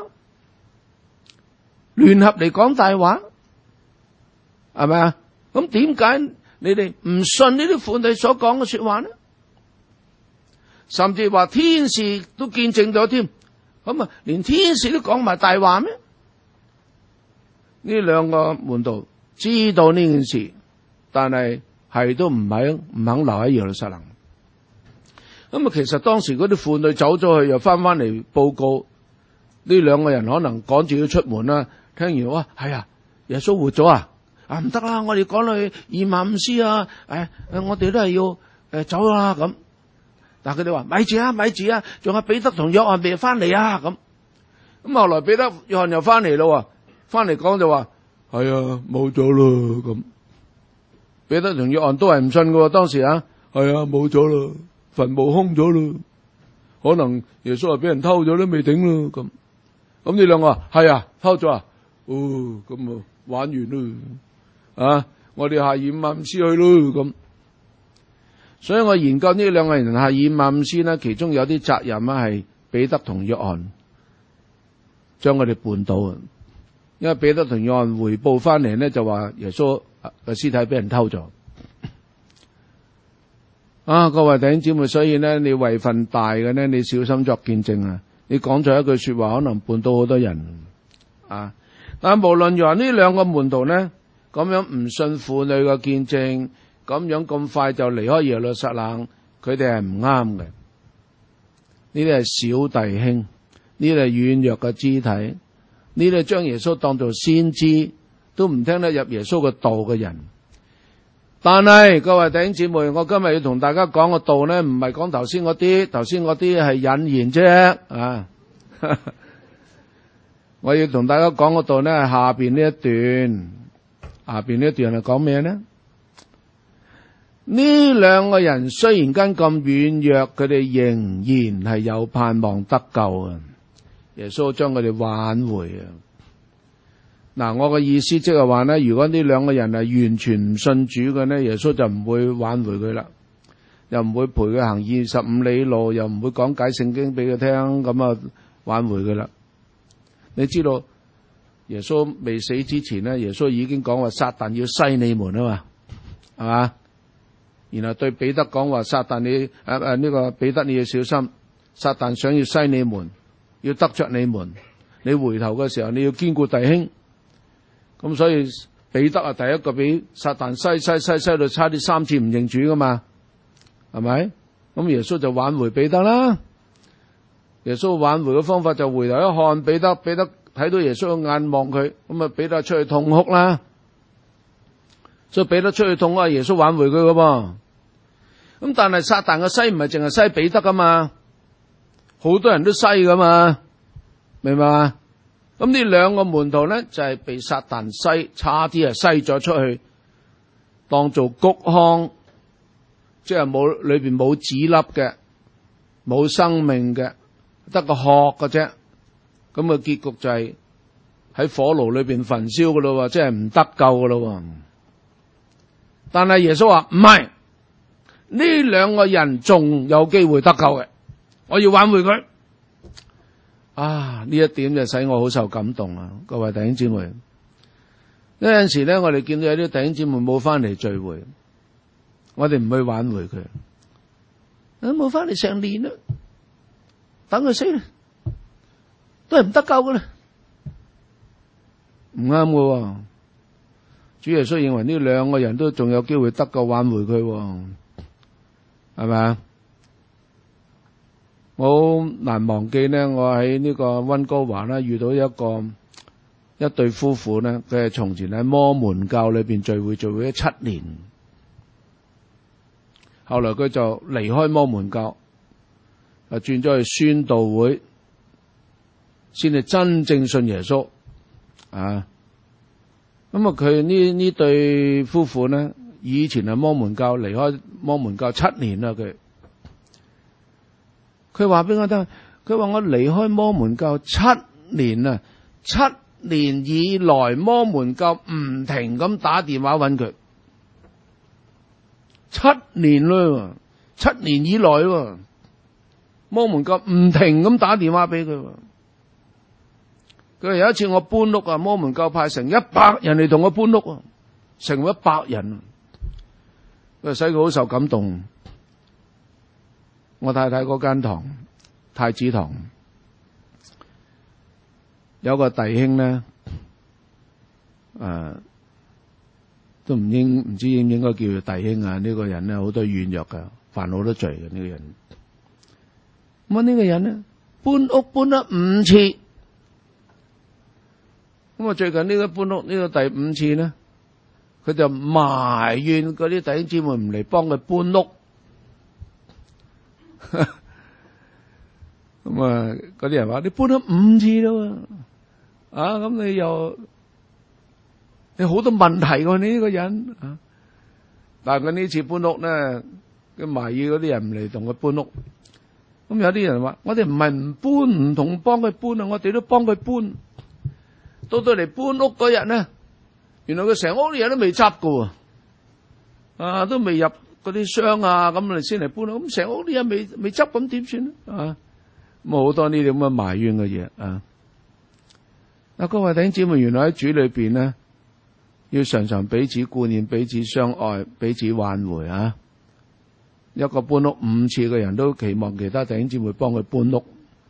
聯合嚟講大話，係咪啊？咁點解你哋唔信呢啲婦女所講嘅說話呢？甚至話天使都見證咗添，咁啊，連天使都講埋大話咩？呢兩個門徒知道呢件事，但係係都唔肯唔肯留喺耶路撒冷。咁啊，其實當時嗰啲婦女走咗去，又翻翻嚟報告，呢兩個人可能趕住要出門啦。聽完哇，係啊，耶穌活咗啊！啊唔得啦，我哋趕去以馬忤斯啊！誒誒，我哋都係要誒走啦咁。但係佢哋話咪住啊，咪住啊，仲有彼得同約翰未翻嚟啊咁。咁後來彼得、約翰又翻嚟咯，翻嚟講就話係啊，冇咗咯咁。彼得同約翰都係唔信嘅，當時啊，係啊，冇咗咯，墳墓空咗咯，可能耶穌係俾人偷咗都未定咯咁。咁呢兩個話係啊，偷咗啊，哦咁啊玩完咯，啊我哋下以馬忤斯去咯咁。所以我研究呢兩個人下以馬忤斯呢，其中有啲責任啊係彼得同約翰將佢哋絆倒啊，因為彼得同約翰回報翻嚟呢，就話耶穌嘅屍體俾人偷咗。啊，各位弟兄姊妹，所以呢，你位份大嘅呢，你小心作見證啊！你講咗一句說話，可能絆倒好多人啊！但係無論如何，呢兩個門徒呢，咁樣唔信婦女嘅見證，咁樣咁快就離開耶路撒冷，佢哋係唔啱嘅。呢啲係小弟兄，呢啲係軟弱嘅肢體，呢啲係將耶穌當做先知，都唔聽得入耶穌嘅道嘅人。但係各位弟兄姊妹，我今日要同大家講個道咧，唔係講頭先嗰啲，頭先嗰啲係引言啫啊！我要同大家講個道咧，係下邊呢一段，下邊呢一段係講咩呢？呢兩個人雖然間咁軟弱，佢哋仍然係有盼望得救啊！耶穌將佢哋挽回啊！嗱，我嘅意思即係話咧，如果呢兩個人係完全唔信主嘅咧，耶穌就唔會挽回佢啦，又唔會陪佢行二十五里路，又唔會講解聖經俾佢聽，咁啊挽回佢啦。你知道耶穌未死之前咧，耶穌已經講話撒旦要篩你們啊嘛，係嘛？然後對彼得講話，撒旦你誒誒呢個彼得你要小心，撒旦想要篩你們，要得着你們，你回頭嘅時候你要堅固弟兄。咁所以彼得啊，第一個俾撒旦篩篩篩篩到差啲三次唔認主噶嘛，係咪？咁耶穌就挽回彼得啦。耶穌挽回嘅方法就回頭一看彼得，彼得睇到耶穌嘅眼望佢，咁啊彼得出去痛哭啦。所以彼得出去痛哭，耶穌挽回佢噶噃。咁但係撒旦嘅篩唔係淨係篩彼得噶嘛，好多人都篩噶嘛，明白嘛？咁呢兩個門徒咧就係、是、被撒旦篩，差啲啊篩咗出去，當做谷糠，即係冇裏邊冇籽粒嘅，冇生命嘅，得個殼嘅啫。咁嘅結局就係喺火爐裏邊焚燒噶咯，即係唔得救噶咯。但係耶穌話唔係，呢兩個人仲有機會得救嘅，我要挽回佢。啊！呢一點就使我好受感動啊！各位弟兄姊妹，有陣時咧，我哋見到有啲弟兄姊妹冇翻嚟聚會， 我哋唔去挽回佢，都冇翻嚟成年啦，等佢死啦，都係唔得救噶啦，唔啱噶。主耶穌認為呢兩個人都仲有機會得救挽回佢，係咪啊？我好難忘記呢，我喺呢個溫哥華呢遇到一個一對夫婦呢，佢係從前喺摩門教裏邊聚會聚會咗七年，後來佢就離開摩門教，啊轉咗去宣道會，先至真正信耶穌啊。咁啊，佢呢呢對夫婦呢，以前係摩門教，離開摩門教七年啦，佢。佢話俾我聽，佢話我離開摩門教七年啊，七年以來摩門教唔停咁打電話搵佢，七年啦，七年以來，摩門教唔停咁打電話俾佢。佢話有一次我搬屋啊，摩門教派成一百人嚟同我搬屋啊，成一百人，佢使佢好受感動。我太太嗰間堂，太子堂，有個弟兄咧，誒、呃，都唔應唔知應唔應該叫佢弟兄啊？呢、這個人咧好多軟弱噶，犯好多罪嘅呢、這個人。咁啊呢個人咧搬屋搬咗五次，咁啊最近呢個搬屋呢、這個第五次咧，佢就埋怨嗰啲弟兄姊妹唔嚟幫佢搬屋。咁啊，嗰啲人話你搬咗五次啦，啊，咁你又你好多問題喎，你呢個人啊，但係佢呢次搬屋咧，佢埋怨嗰啲人唔嚟同佢搬屋。咁有啲人話：我哋唔係唔搬，唔同幫佢搬啊，我哋都幫佢搬。到到嚟搬屋嗰日咧，原來佢成屋啲嘢都未執噶，啊，都未入嗰啲箱啊，咁你先嚟搬咯。咁成屋啲嘢未未執，咁點算咧？啊，咁好多呢啲咁嘅埋怨嘅嘢啊！嗱，各位弟兄姊妹，原來喺主裏邊咧，要常常彼此顧念、彼此相愛、彼此挽回啊！一個搬屋五次嘅人都期望其他弟兄姊妹幫佢搬屋。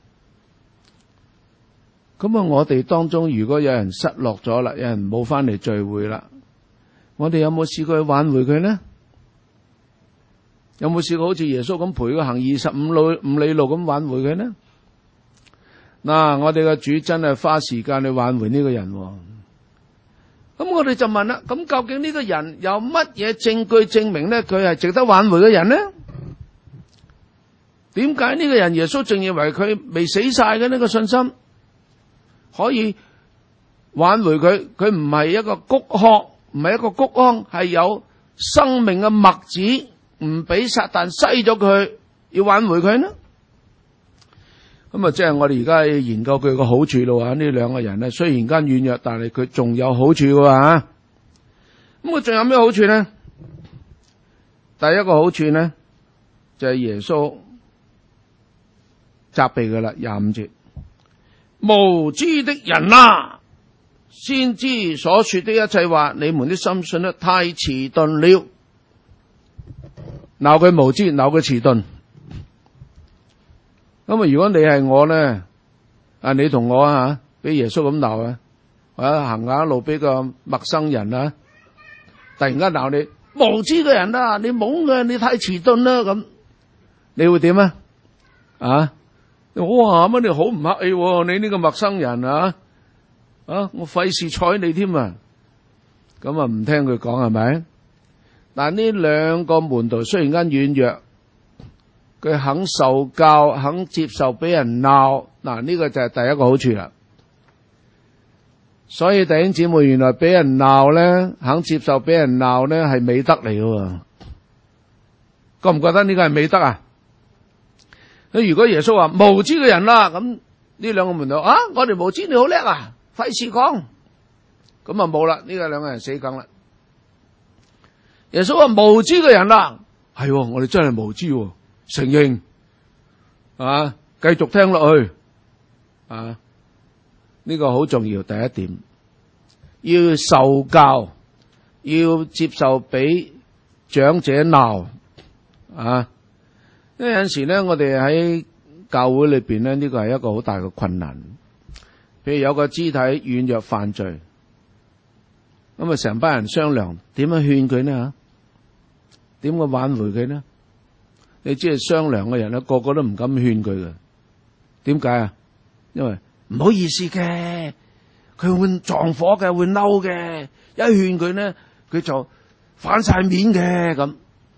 咁啊，我哋當中如果有人失落咗啦，有人冇翻嚟聚會啦，我哋有冇試過去挽回佢呢？有冇試過好似耶穌咁陪佢行二十五路五里路咁挽回佢呢？嗱，我哋嘅主真係花時間去挽回呢個人。咁我哋就問啦，咁究竟呢個人有乜嘢證據證明呢？佢係值得挽回嘅人呢？點解呢個人耶穌仲認為佢未死晒嘅呢個信心可以挽回佢？佢唔係一個谷殼，唔係一個谷糠，係有生命嘅麥子。唔俾撒旦篩咗佢，要挽回佢呢？咁啊，即係我哋而家研究佢個好處咯。呢兩個人咧，雖然間軟弱，但係佢仲有好處嘅吓。咁佢仲有咩好處呢？第一個好處呢，就係耶穌責備佢啦，廿五節，無知的人啊，先知所說的一切話，你們的心信得太遲鈍了。鬧佢無知，鬧佢遲鈍。咁啊，如果你係我咧，啊，你同我啊，俾耶穌咁鬧啊，啊，行下一路俾個陌生人啊，突然間鬧你無知嘅人啊，你懵嘅，你太遲鈍啦，咁你會點啊？啊，哇，乜你好唔客氣喎？你呢個陌生人啊，啊，我費事睬你添啊，咁啊唔聽佢講係咪？但呢兩個門徒雖然間軟弱，佢肯受教，肯接受俾人鬧，嗱，呢個就係第一個好處啦。所以弟兄姊妹，原來俾人鬧咧，肯接受俾人鬧咧，係美德嚟嘅。覺唔覺得呢個係美德啊？如果耶穌話無知嘅人啦，咁呢兩個門徒啊，我哋無知，你好叻啊，費事講，咁啊冇啦，呢個兩個人死梗啦。耶穌話無知嘅人啦，係、哦、我哋真係無知，承認啊，繼續聽落去啊，呢、這個好重要。第一點，要受教，要接受俾長者鬧啊！因為有陣時咧，我哋喺教會裏邊咧，呢個係一個好大嘅困難。譬如有個肢體軟弱犯罪，咁啊成班人商量點樣勸佢呢？吓，點樣挽回佢呢？你知係商量嘅人咧，個個都唔敢勸佢嘅。點解啊？因為唔好意思嘅，佢會撞火嘅，會嬲嘅。一勸佢呢，佢就反晒面嘅咁。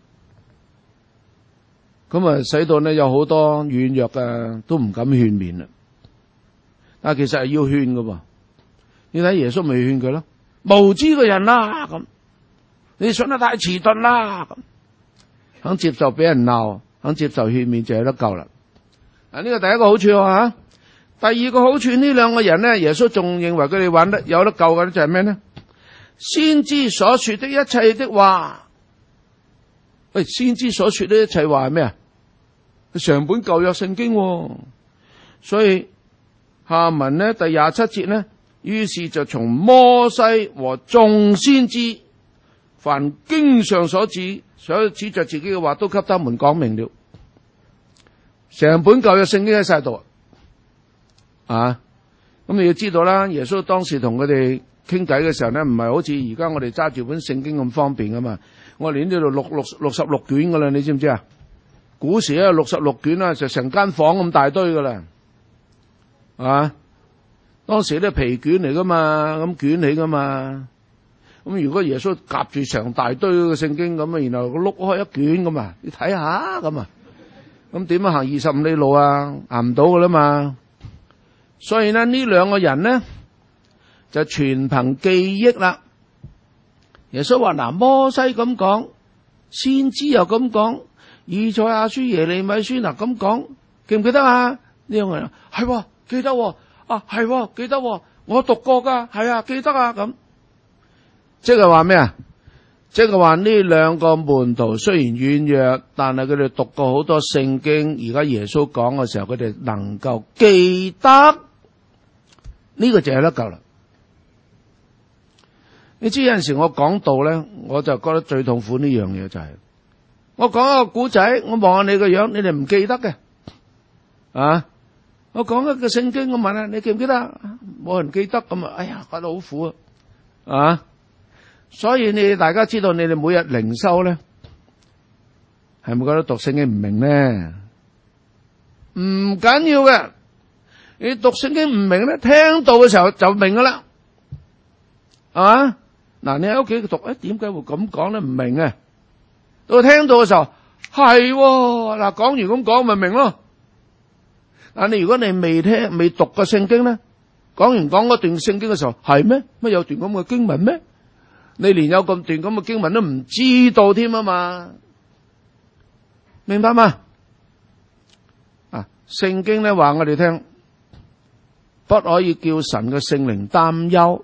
咁啊，使到呢有好多軟弱嘅都唔敢勸勉啦。但係其實係要勸㗎喎。你睇耶穌咪勸佢咯，無知嘅人啦咁，你想得太遲鈍啦咁，肯接受俾人鬧，肯接受勸勉就有得救啦。啊，呢個第一個好處啊。第二個好處，呢兩個人呢，耶穌仲認為佢哋玩得有得救嘅就係咩呢？先知所說的一切的話。喂，先知所說的一切話係咩啊？成本舊約聖經喎，所以下文呢第廿七節呢，於是就從摩西和眾先知，凡經上所指所指着自己嘅話，都給他們講明了。成本舊約聖經喺晒度啊！咁你要知道啦，耶穌當時同佢哋傾偈嘅時候呢，唔係好似而家我哋揸住本聖經咁方便噶嘛。我哋呢度六六六十六卷噶啦，你知唔知啊？古時咧六十六卷啦，就成間房咁大堆噶啦，啊！當時咧皮卷嚟噶嘛，咁捲起噶嘛。咁如果耶穌夾住成大堆嘅聖經咁啊，然後碌開一卷咁啊，你睇下咁啊，咁點樣行二十五里路啊？行唔到噶啦嘛。所以呢，呢兩個人呢就全憑記憶啦。耶穌話嗱，摩西咁講，先知又咁講，以賽亞書、耶利米書嗱咁講，記唔記得啊？呢兩個人係記得啊，係記得，我讀過噶，係啊，記得啊咁。即係話咩啊？即係話呢兩個門徒雖然軟弱，但係佢哋讀過好多聖經，而家耶穌講嘅時候，佢哋能夠記得，呢個就係得救啦。你知有陣時我講道咧，我就覺得最痛苦呢樣嘢就係、是，我講一個古仔，我望下你個樣，你哋唔記得嘅，啊！我講一個聖經，我問下你記唔記得？冇人記得咁啊！哎呀，覺得好苦啊！啊！所以你大家知道，你哋每日靈修咧，係咪覺得讀聖經唔明咧？唔緊要嘅，你讀聖經唔明咧，聽到嘅時候就明噶啦，啊！嗱，你喺屋企讀，誒，點解會咁講咧？唔明嘅，到聽到嘅時候係，嗱，講完咁講咪明咯。但你如果你未聽未讀過聖經咧，講完講嗰段聖經嘅時候係咩？乜有段咁嘅經文咩？你連有咁段咁嘅經文都唔知道添啊嘛，明白嗎？啊，聖經咧話我哋聽，不可以叫神嘅聖靈擔憂。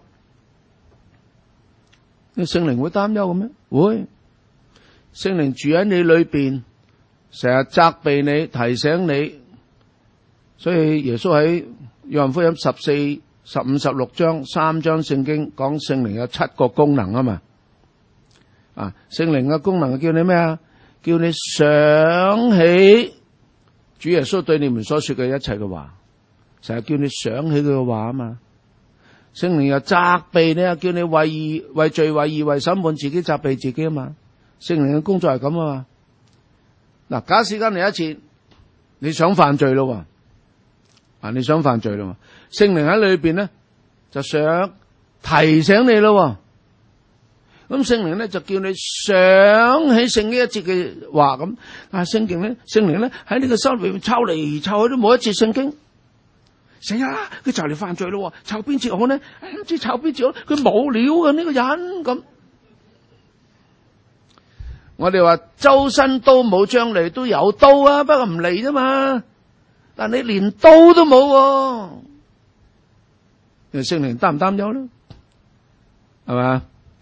你聖靈會擔憂嘅咩？會，聖靈住喺你裏邊，成日責備你、提醒你。所以耶穌喺約翰福音十四、十五、十六章三章聖經講聖靈有七個功能啊嘛。啊，聖靈嘅功能叫你咩啊？叫你想起主耶穌對你們所說嘅一切嘅話，成日叫你想起佢嘅話啊嘛。聖靈又責備你啊，叫你為義、為罪、為義、為審判自己，責備自己啊嘛。聖靈嘅工作係咁啊嘛。嗱，假使今日一次你想犯罪咯，啊，你想犯罪咯，聖靈喺裏邊咧就想提醒你咯。咁聖靈咧就叫你想起聖經一節嘅話咁，啊，聖經咧，聖靈咧喺呢個心裏邊抄嚟抄去都冇一節聖經。死啦！佢就嚟犯罪咯，抄邊節好呢？唔知抄邊節好，佢冇料嘅呢個人咁。我哋話周身刀冇將嚟，都有刀啊，不過唔嚟啫嘛。但你連刀都冇，聖靈擔唔擔憂咧？係嘛？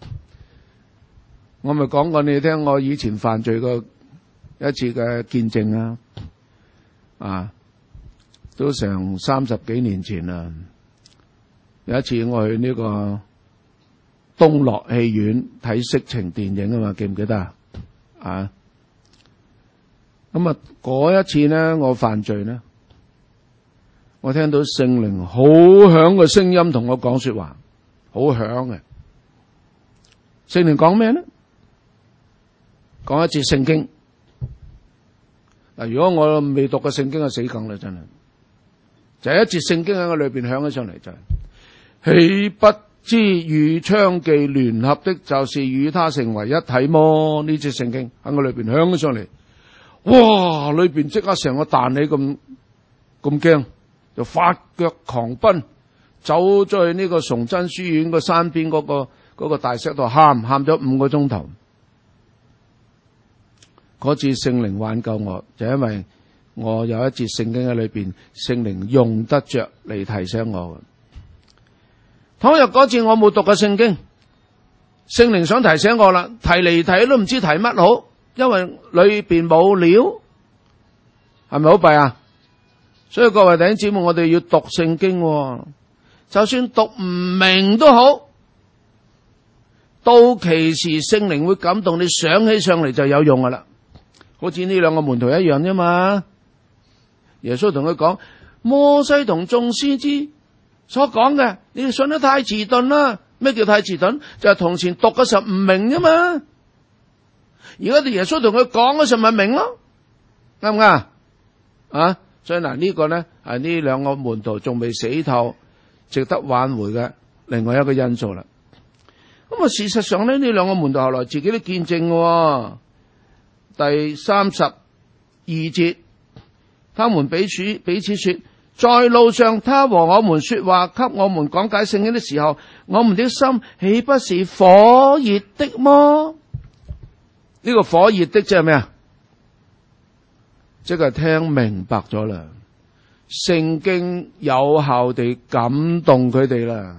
我咪講過你聽，我以前犯罪過一次嘅見證啊，啊！都成三十幾年前啦，有一次我去呢個東樂戲院睇色情電影啊嘛，記唔記得啊？ 啊。咁啊，嗰一次呢，我犯罪呢，我聽到聖靈好響嘅聲音同我講說話，好響嘅。聖靈講咩呢？講一節聖經。嗱，如果我未讀過聖經，就死梗啦，真係。就係一節聖經喺我裏邊響咗上嚟，就係豈不知與娼妓聯合的，就是與他成為一體麼？呢節聖經喺我裏邊響咗上嚟，哇！裏邊即刻成個彈起咁咁驚，就發腳狂奔，走咗去呢個崇真書院個山邊嗰個嗰個大石度喊，喊咗五個鐘頭。嗰次聖靈挽救我，就因為我有一節聖經喺裏邊，聖靈用得着嚟提醒我。倘若嗰次我冇讀過聖經，聖靈想提醒我啦，提嚟提都唔知提乜好，因為裏邊冇料，係咪好弊啊？所以各位弟兄姊妹，我哋要讀聖經，就算讀唔明都好，到其時聖靈會感動你，想起上嚟就有用噶啦。好似呢兩個門徒一樣啫嘛。耶穌同佢講，摩西同眾先知所講嘅，你哋信得太遲鈍啦。咩叫太遲鈍？就係從前讀嘅時候唔明啫嘛。而家耶穌同佢講嘅時候咪明咯，啱唔啱啊？所以嗱，呢個咧係呢兩個門徒仲未死透，值得挽回嘅另外一個因素啦。咁啊，事實上咧，呢兩個門徒後來自己都見證嘅。第三十二節，他們彼此彼此說，在路上他和我們說話，給我們講解聖經的時候，我們的心豈不是火熱的麼？呢個火熱的即係咩啊？即係聽明白咗啦，聖經有效地感動佢哋啦，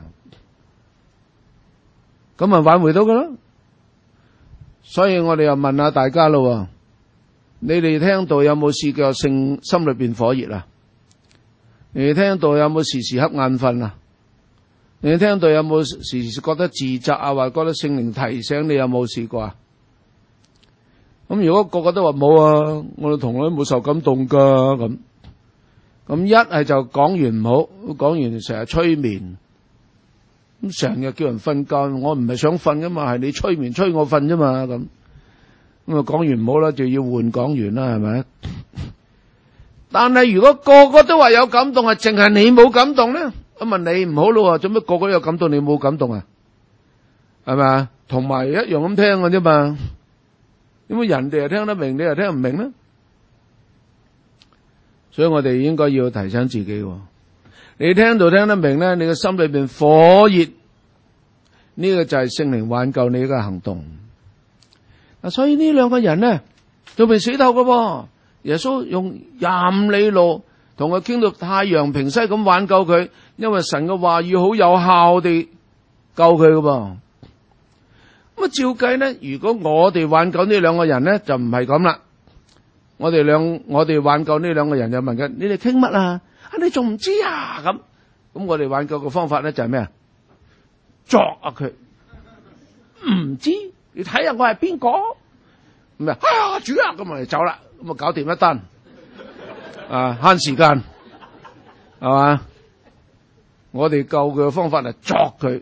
咁咪挽回到噶啦。所以我哋又問下大家咯，你哋聽到有冇試過聖心裏邊火熱啊？你哋聽到有冇時時瞌眼瞓啊？你哋聽到有冇時時覺得自責啊？或者覺得聖靈提醒你，有冇試過啊？咁如果個個都話冇啊，我哋從來都冇受感動噶，咁咁一係就講完唔好，講完成日催眠，咁成日叫人瞓覺，我唔係想瞓噶嘛，係你催眠催我瞓啫嘛，咁咁啊講完唔好啦，就要換講員啦，係咪？但係如果個個都話有感動，係淨係你冇感動咧，咁啊你唔好咯，做乜個個都有感動，你冇感動啊？係咪啊？同埋一樣咁聽嘅啫嘛。點解人哋又聽得明，你又聽唔明呢？所以我哋應該要提醒自己，你聽到聽得明咧，你嘅心裏邊火熱，呢個就係聖靈挽救你嘅行動。嗱，所以呢兩個人咧仲未死透嘅噃，耶穌用廿五里路同佢傾到太陽平西咁挽救佢，因為神嘅話語好有效地救佢嘅噃。咁啊，照計咧，如果我哋挽救呢兩個人咧，就唔係咁啦。我哋兩，我哋挽救呢兩個人就問緊：你哋傾乜啊？啊，你仲唔知啊？咁，咁我哋挽救嘅方法咧就係咩啊？作啊佢，唔知，你睇下我係邊個？咁啊，哎呀主啊，咁我哋走啦，咁啊搞掂一單，啊慳時間，係嘛？我哋救佢嘅方法係作佢。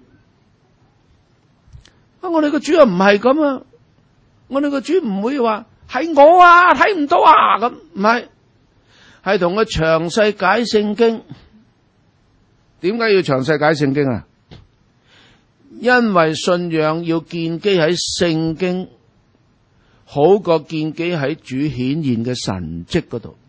啊！我哋個主啊唔係咁啊，我哋個主唔會話係我啊睇唔到啊咁，唔係，係同佢詳細解聖經。點解要詳細解聖經啊？因為信仰要建基喺聖經，好過建基喺主顯現嘅神蹟嗰度。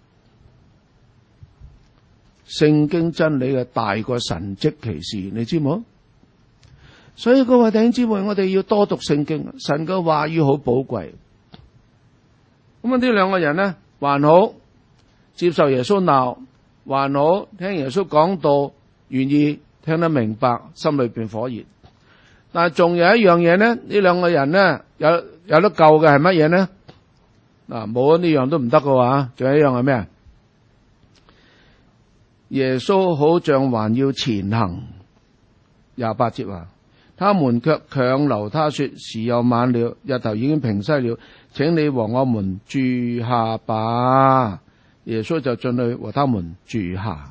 聖經真理係大過神蹟奇事，你知冇？所以各位弟兄姊妹，我哋要多讀聖經，神嘅話語好寶貴。咁啊，呢兩個人呢，還好接受耶穌鬧，還好聽耶穌講道，願意聽得明白，心裏邊火熱。但係仲有一樣嘢呢，呢兩個人呢，有有得救嘅係乜嘢呢？嗱，冇呢樣都唔得嘅話，仲有一樣係咩啊？耶穌好像還要前行，廿八節話。 他們卻強留他說：時又晚了，日頭已經平西了，請你和我們住下吧。耶穌就進去和他們住下。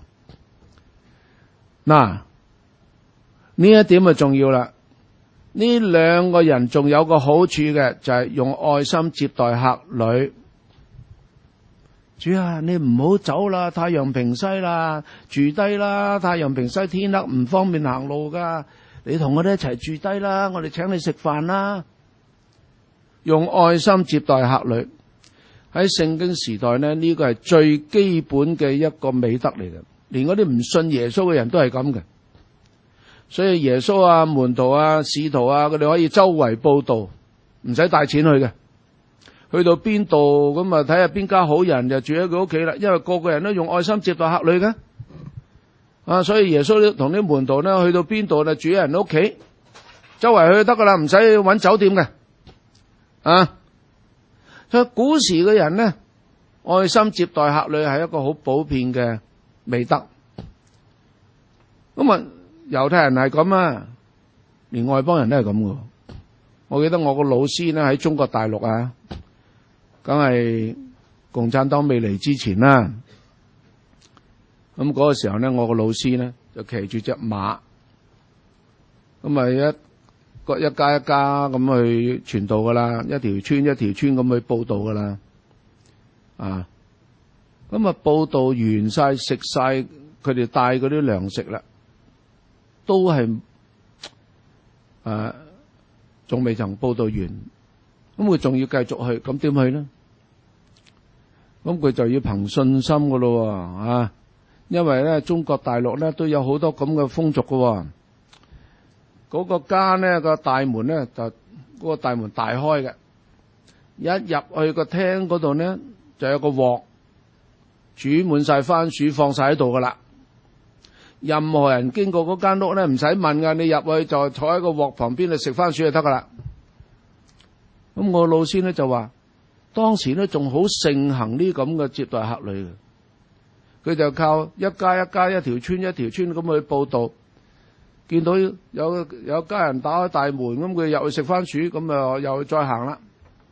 嗱，呢一點就重要啦。呢兩個人仲有個好處嘅，就係用愛心接待客旅。主啊，你唔好走啦，太陽平西啦，住低啦，太陽平西天黑唔方便行路噶，你同我哋一齊住低啦，我哋請你食飯啦。用愛心接待客旅，喺聖經時代呢，呢個係最基本嘅一個美德嚟嘅，連嗰啲唔信耶穌嘅人都係咁嘅。所以耶穌啊、門徒啊、使徒啊，佢哋可以周圍佈道，唔使帶錢去嘅。去到邊度咁啊，睇下邊家好人就住喺佢屋企啦。因為個個人都用愛心接待客旅嘅，啊，所以耶穌同啲門徒呢，去到邊度就住喺人屋企，周圍去得噶啦，唔使搵酒店嘅。啊，所以古時嘅人呢，愛心接待客旅係一個好普遍嘅美德。咁啊，猶太人係咁啊，連外邦人都係咁嘅。我記得我個老師呢，喺中國大陸啊。梗係共產黨未嚟之前啦，咁嗰個時候呢，我個老師呢就騎住隻馬，咁啊一個一家一家咁去傳道噶啦，一條村一條村咁去報道噶啦，啊，咁啊報道完晒食晒佢哋帶嗰啲糧食啦，都係誒仲未曾報道完。咁佢仲要繼續去，咁點去呢？咁佢就要憑信心噶咯，啊！因為咧中國大陸咧都有好多咁嘅風俗噶，嗰個家呢個大門咧就嗰個大門大開嘅，一入去個廳嗰度呢就有個鑊煮滿晒番薯放晒喺度噶啦，任何人經過嗰間屋咧唔使問噶，你入去就坐喺個鑊旁邊就食番薯就得噶啦。咁我老師咧就話，當時咧仲好盛行呢咁嘅接待客旅嘅，佢就靠一家一家、一條村一條村咁去報道，見到有有家人打開大門，咁佢入去食番薯，咁啊又再行啦。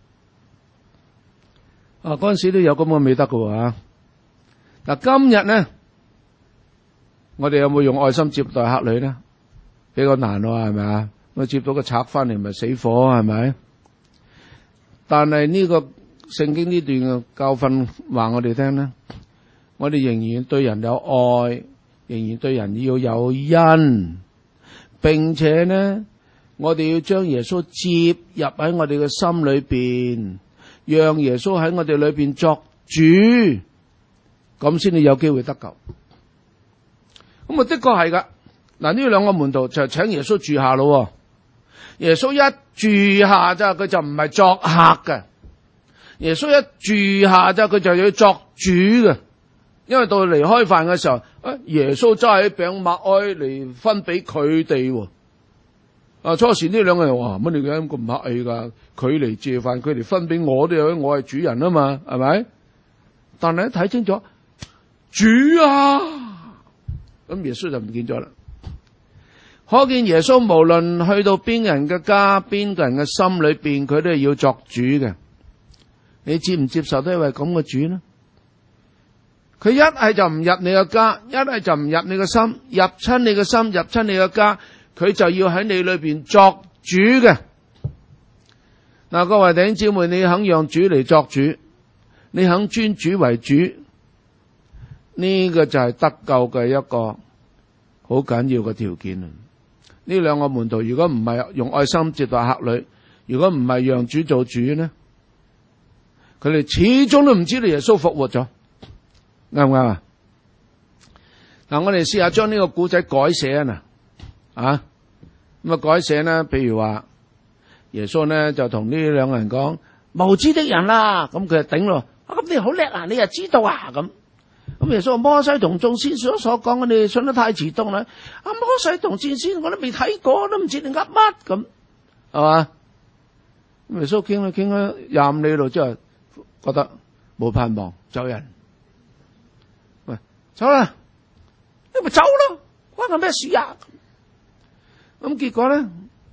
啊，嗰陣時都有咁嘅美德嘅吓。嗱，今日呢，我哋有冇用愛心接待客旅呢？比較難咯，係咪啊？我接到個賊翻嚟，咪死火，係咪？但係呢個聖經呢段嘅教訓話我哋聽呢，我哋仍然對人有愛，仍然對人要有恩，並且呢，我哋要將耶穌接入喺我哋嘅心裏邊，讓耶穌喺我哋裏邊作主，咁先至有機會得救。咁啊，的確係噶。嗱，呢兩個門徒就請耶穌住下咯。耶穌一住下咋，佢就唔係作客嘅。耶穌一住下咋，佢就要作主嘅。因為到離開飯嘅時候，耶穌揸起餅擘開嚟分俾佢哋。啊，初時呢兩個人話乜你咁咁唔客氣噶？佢嚟借飯，佢嚟分俾我都有，我係主人啊嘛，係咪？但係一睇清楚，主啊，咁耶穌就唔見咗啦。可見耶穌無論去到邊人嘅家，邊個人嘅心裏邊，佢都係要作主嘅。你接唔接受都係為咁嘅主呢？佢一係就唔入你嘅家，一係就唔入你嘅心，入親你嘅心，入親你嘅家，佢就要喺你裏邊作主嘅。嗱，各位弟兄姊妹，你肯讓主嚟作主，你肯尊主為主，呢個就係得救嘅一個好緊要嘅條件啊！呢兩個門徒如果唔係用愛心接待客旅，如果唔係讓主做主呢，佢哋始終都唔知道耶穌復活咗，啱唔啱啊？嗱，我哋試下將呢個古仔改寫啊！啊，咁啊改寫呢，譬如話耶穌呢就同呢兩個人講無知的人啦，咁佢就頂咯，啊咁你好叻啊，你又知道啊咁。咁耶穌話摩西同眾先所所講，我哋信得太遲鈍啦。啊，摩西同眾先我都未睇過，都唔知你噏乜咁，係嘛？咁耶穌傾咗傾咗廿五里路之後，覺得冇盼望，走人。喂，走啦，你咪走咯，關我咩事啊？咁結果咧，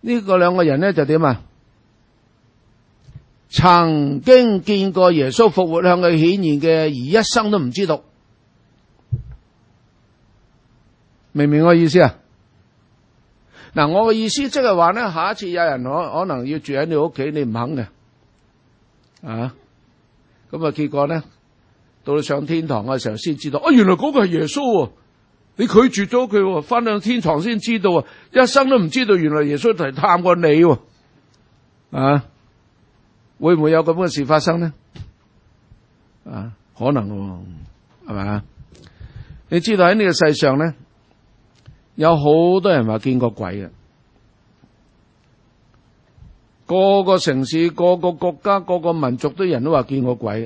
呢個兩個人咧就點啊？曾經見過耶穌復活向佢顯現嘅，而一生都唔知道。明唔明我意思啊？嗱，我嘅意思即係話咧，下一次有人可可能要住喺你屋企，你唔肯嘅，啊，咁啊結果咧，到你上天堂嘅時候先知道，啊，原來嗰個係耶穌，你拒絕咗佢，翻到天堂先知道，一生都唔知道原來耶穌嚟探過你，啊，會唔會有咁嘅事發生呢？啊，可能喎，係咪？你知道喺呢個世上咧，有好多人話見過鬼嘅，個個城市、個個國家、個個民族都人都話見過鬼嘅。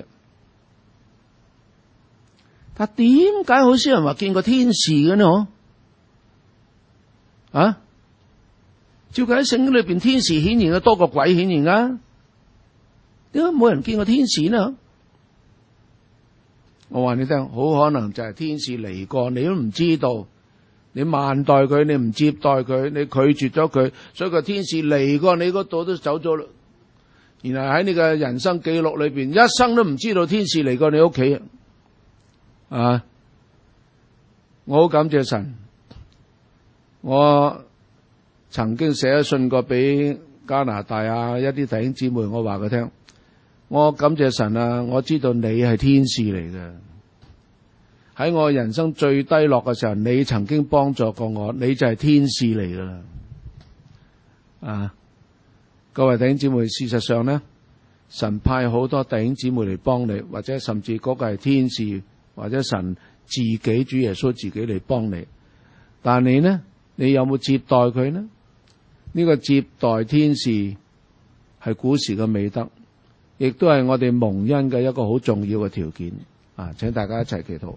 但點解好少人話見過天使嘅呢？啊？照計喺聖經裏邊，天使顯現嘅多過鬼顯現噶，點解冇人見過天使呢？我話你聽，好可能就係天使嚟過，你都唔知道。你慢待佢，你唔接待佢，你拒絕咗佢，所以個天使嚟過你嗰度都走咗啦。然後喺你嘅人生記錄裏邊，一生都唔知道天使嚟過你屋企啊！我好感謝神，我曾經寫咗信過俾加拿大啊一啲弟兄姊妹，我話佢聽，我感謝神啊！我知道你係天使嚟嘅。喺我人生最低落嘅時候，你曾經幫助過我，你就係天使嚟噶啦。啊，各位弟兄姊妹，事實上咧，神派好多弟兄姊妹嚟幫你，或者甚至嗰個係天使，或者神自己主耶穌自己嚟幫你。但你呢？你有冇接待佢呢？呢個接待天使係古時嘅美德，亦都係我哋蒙恩嘅一個好重要嘅條件。啊，請大家一齊祈禱。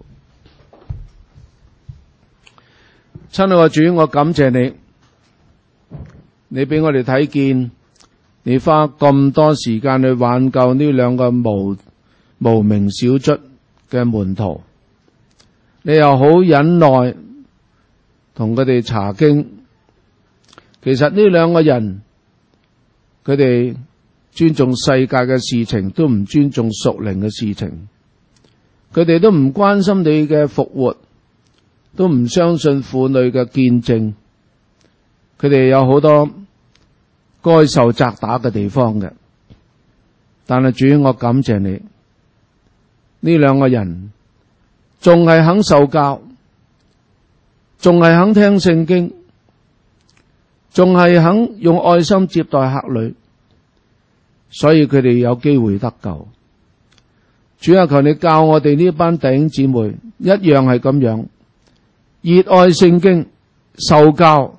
親愛嘅主，我感謝你，你俾我哋睇見，你花咁多時間去挽救呢兩個無無名小卒嘅門徒，你又好忍耐同佢哋查經。其實呢兩個人，佢哋尊重世界嘅事情，都唔尊重屬靈嘅事情，佢哋都唔關心你嘅復活，都唔相信婦女嘅見證，佢哋有好多該受責打嘅地方嘅。但係主，我感謝你，呢兩個人仲係肯受教，仲係肯聽聖經，仲係肯用愛心接待客旅，所以佢哋有機會得救。主啊，求你教我哋呢班弟兄姊妹一樣係咁樣熱愛聖經，受教，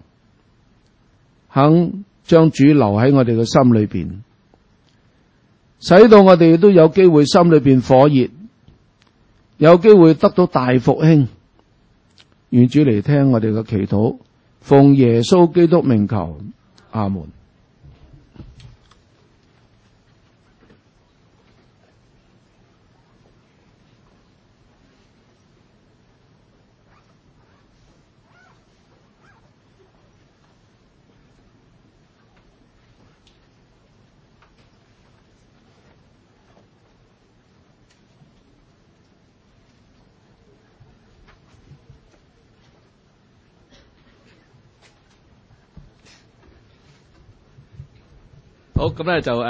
肯將主留喺我哋嘅心裏邊，使到我哋都有機會心裏邊火熱，有機會得到大復興。願主嚟聽我哋嘅祈禱，奉耶穌基督名求，阿門。 好，咁咧就誒。